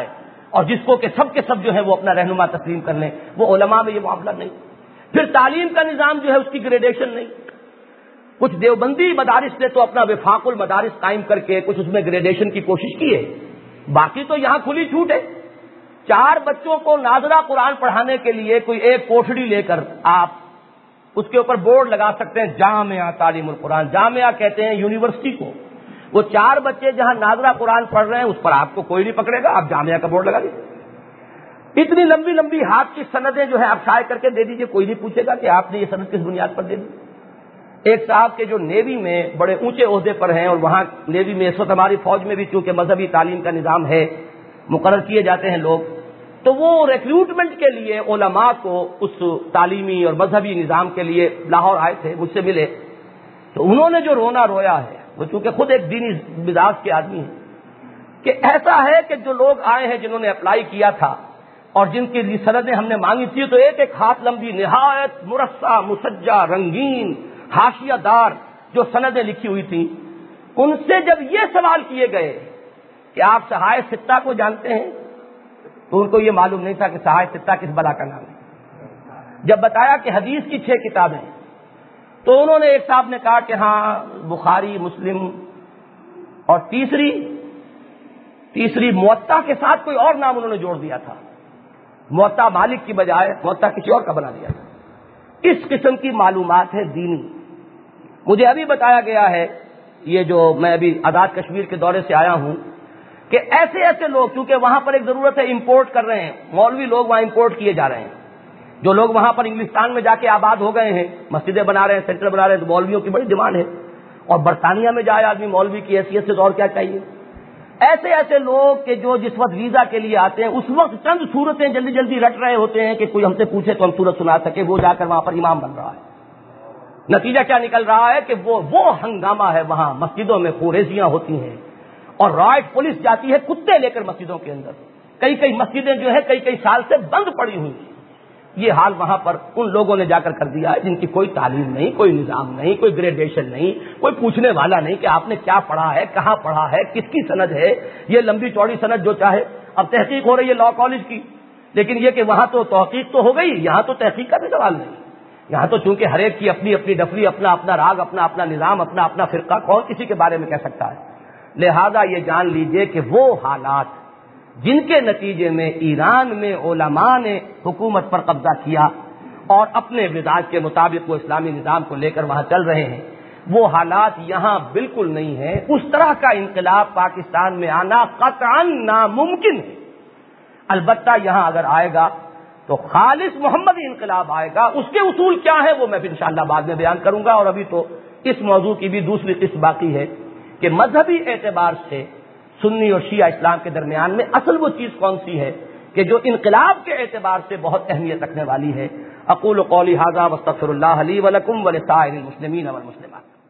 اور جس کو کہ سب کے سب جو ہے وہ اپنا رہنما تسلیم کر لیں، وہ علماء میں یہ معاملہ نہیں۔ پھر تعلیم کا نظام جو ہے اس کی گریڈیشن نہیں۔ کچھ دیوبندی مدارس نے تو اپنا وفاق المدارس قائم کر کے کچھ اس میں گریڈیشن کی کوشش کی ہے، باقی تو یہاں کھلی چھوٹ ہے۔ چار بچوں کو ناظرہ قرآن پڑھانے کے لیے کوئی ایک کوٹھڑی لے کر آپ اس کے اوپر بورڈ لگا سکتے ہیں جامعہ تعلیم القرآن، جامعہ کہتے ہیں یونیورسٹی کو۔ وہ چار بچے جہاں ناظرہ قرآن پڑھ رہے ہیں اس پر آپ کو کوئی نہیں پکڑے گا، آپ جامعہ کا بورڈ لگا دیجیے۔ اتنی لمبی لمبی ہاتھ کی سندیں جو ہے آپ شائع کر کے دے دیجیے، کوئی نہیں پوچھے گا کہ آپ نے یہ سند کس بنیاد پر دے دی۔ ایک صاحب کے جو نیوی میں بڑے اونچے عہدے پر ہیں، اور وہاں نیوی میں اس وقت ہماری فوج میں بھی چونکہ مذہبی تعلیم کا نظام ہے، مقرر کیے جاتے ہیں لوگ، تو وہ ریکروٹمنٹ کے لیے علماء کو اس تعلیمی اور مذہبی نظام کے لیے لاہور آئے تھے، مجھ سے ملے، تو انہوں نے جو رونا رویا ہے، وہ چونکہ خود ایک دینی مزاج کے آدمی ہیں، کہ ایسا ہے کہ جو لوگ آئے ہیں جنہوں نے اپلائی کیا تھا اور جن کی سندیں ہم نے مانگی تھی، تو ایک ایک ہاتھ لمبی نہایت مرصع مسجع رنگین حاشیہ دار جو سندیں لکھی ہوئی تھیں، ان سے جب یہ سوال کیے گئے کہ آپ سہائے ستہ کو جانتے ہیں، تو ان کو یہ معلوم نہیں تھا کہ سہائے ستہ کس بلا کا نام ہے۔ جب بتایا کہ حدیث کی چھ کتابیں، تو انہوں نے ایک صاحب نے کہا کہ ہاں بخاری مسلم، اور تیسری تیسری موطا کے ساتھ کوئی اور نام انہوں نے جوڑ دیا تھا، موطا مالک کی بجائے موطا کسی اور کا بنا دیا تھا۔ اس قسم کی معلومات ہے دینی۔ مجھے ابھی بتایا گیا ہے، یہ جو میں ابھی آزاد کشمیر کے دورے سے آیا ہوں، کہ ایسے ایسے لوگ، کیونکہ وہاں پر ایک ضرورت ہے، امپورٹ کر رہے ہیں، مولوی لوگ وہاں امپورٹ کیے جا رہے ہیں، جو لوگ وہاں پر انگلستان میں جا کے آباد ہو گئے ہیں، مسجدیں بنا رہے ہیں، سینٹر بنا رہے ہیں، تو مولویوں کی بڑی ڈیمانڈ ہے، اور برطانیہ میں جائے آدمی مولوی کی حیثیت سے تو اور کیا چاہیے۔ ایسے ایسے لوگ کہ جو جس وقت ویزا کے لیے آتے ہیں، اس وقت چند صورتیں جلدی جلدی رٹ رہے ہوتے ہیں کہ کوئی ہم سے پوچھے تو ہم صورت سنا سکے، وہ جا کر وہاں پر امام بن رہا ہے۔ نتیجہ کیا نکل رہا ہے کہ وہ وہ ہنگامہ ہے، وہاں مسجدوں میں خوریزیاں ہوتی ہیں، اور رائٹ پولیس جاتی ہے کتے لے کر مسجدوں کے اندر، کئی کئی مسجدیں جو ہے کئی کئی سال سے بند پڑی ہوئی ہیں۔ یہ حال وہاں پر ان لوگوں نے جا کر کر دیا ہے جن کی کوئی تعلیم نہیں، کوئی نظام نہیں، کوئی گریڈیشن نہیں، کوئی پوچھنے والا نہیں کہ آپ نے کیا پڑھا ہے، کہاں پڑھا ہے، کس کی سند ہے، یہ لمبی چوڑی سند جو چاہے۔ اب تحقیق ہو رہی ہے لا کالج کی، لیکن یہ کہ وہاں تو تحقیق تو ہو گئی، یہاں تو تحقیق کا بھی سوال نہیں۔ یہاں تو چونکہ ہر ایک کی اپنی اپنی ڈفلی، اپنا اپنا راگ، اپنا اپنا نظام، اپنا اپنا فرقہ، کون کسی کے بارے میں کہہ سکتا ہے۔ لہذا یہ جان لیجئے کہ وہ حالات جن کے نتیجے میں ایران میں علماء نے حکومت پر قبضہ کیا اور اپنے مزاج کے مطابق وہ اسلامی نظام کو لے کر وہاں چل رہے ہیں، وہ حالات یہاں بالکل نہیں ہیں۔ اس طرح کا انقلاب پاکستان میں آنا قطعاً ناممکن ہے۔ البتہ یہاں اگر آئے گا تو خالص محمدی انقلاب آئے گا۔ اس کے اصول کیا ہیں وہ میں پھر انشاءاللہ بعد میں بیان کروں گا، اور ابھی تو اس موضوع کی بھی دوسری قسط باقی ہے کہ مذہبی اعتبار سے سنی اور شیعہ اسلام کے درمیان میں اصل وہ چیز کون سی ہے کہ جو انقلاب کے اعتبار سے بہت اہمیت رکھنے والی ہے۔ اقول قولی ھذا واستغفر اللہ لی ولکم ولسائر المسلمین والمسلمات۔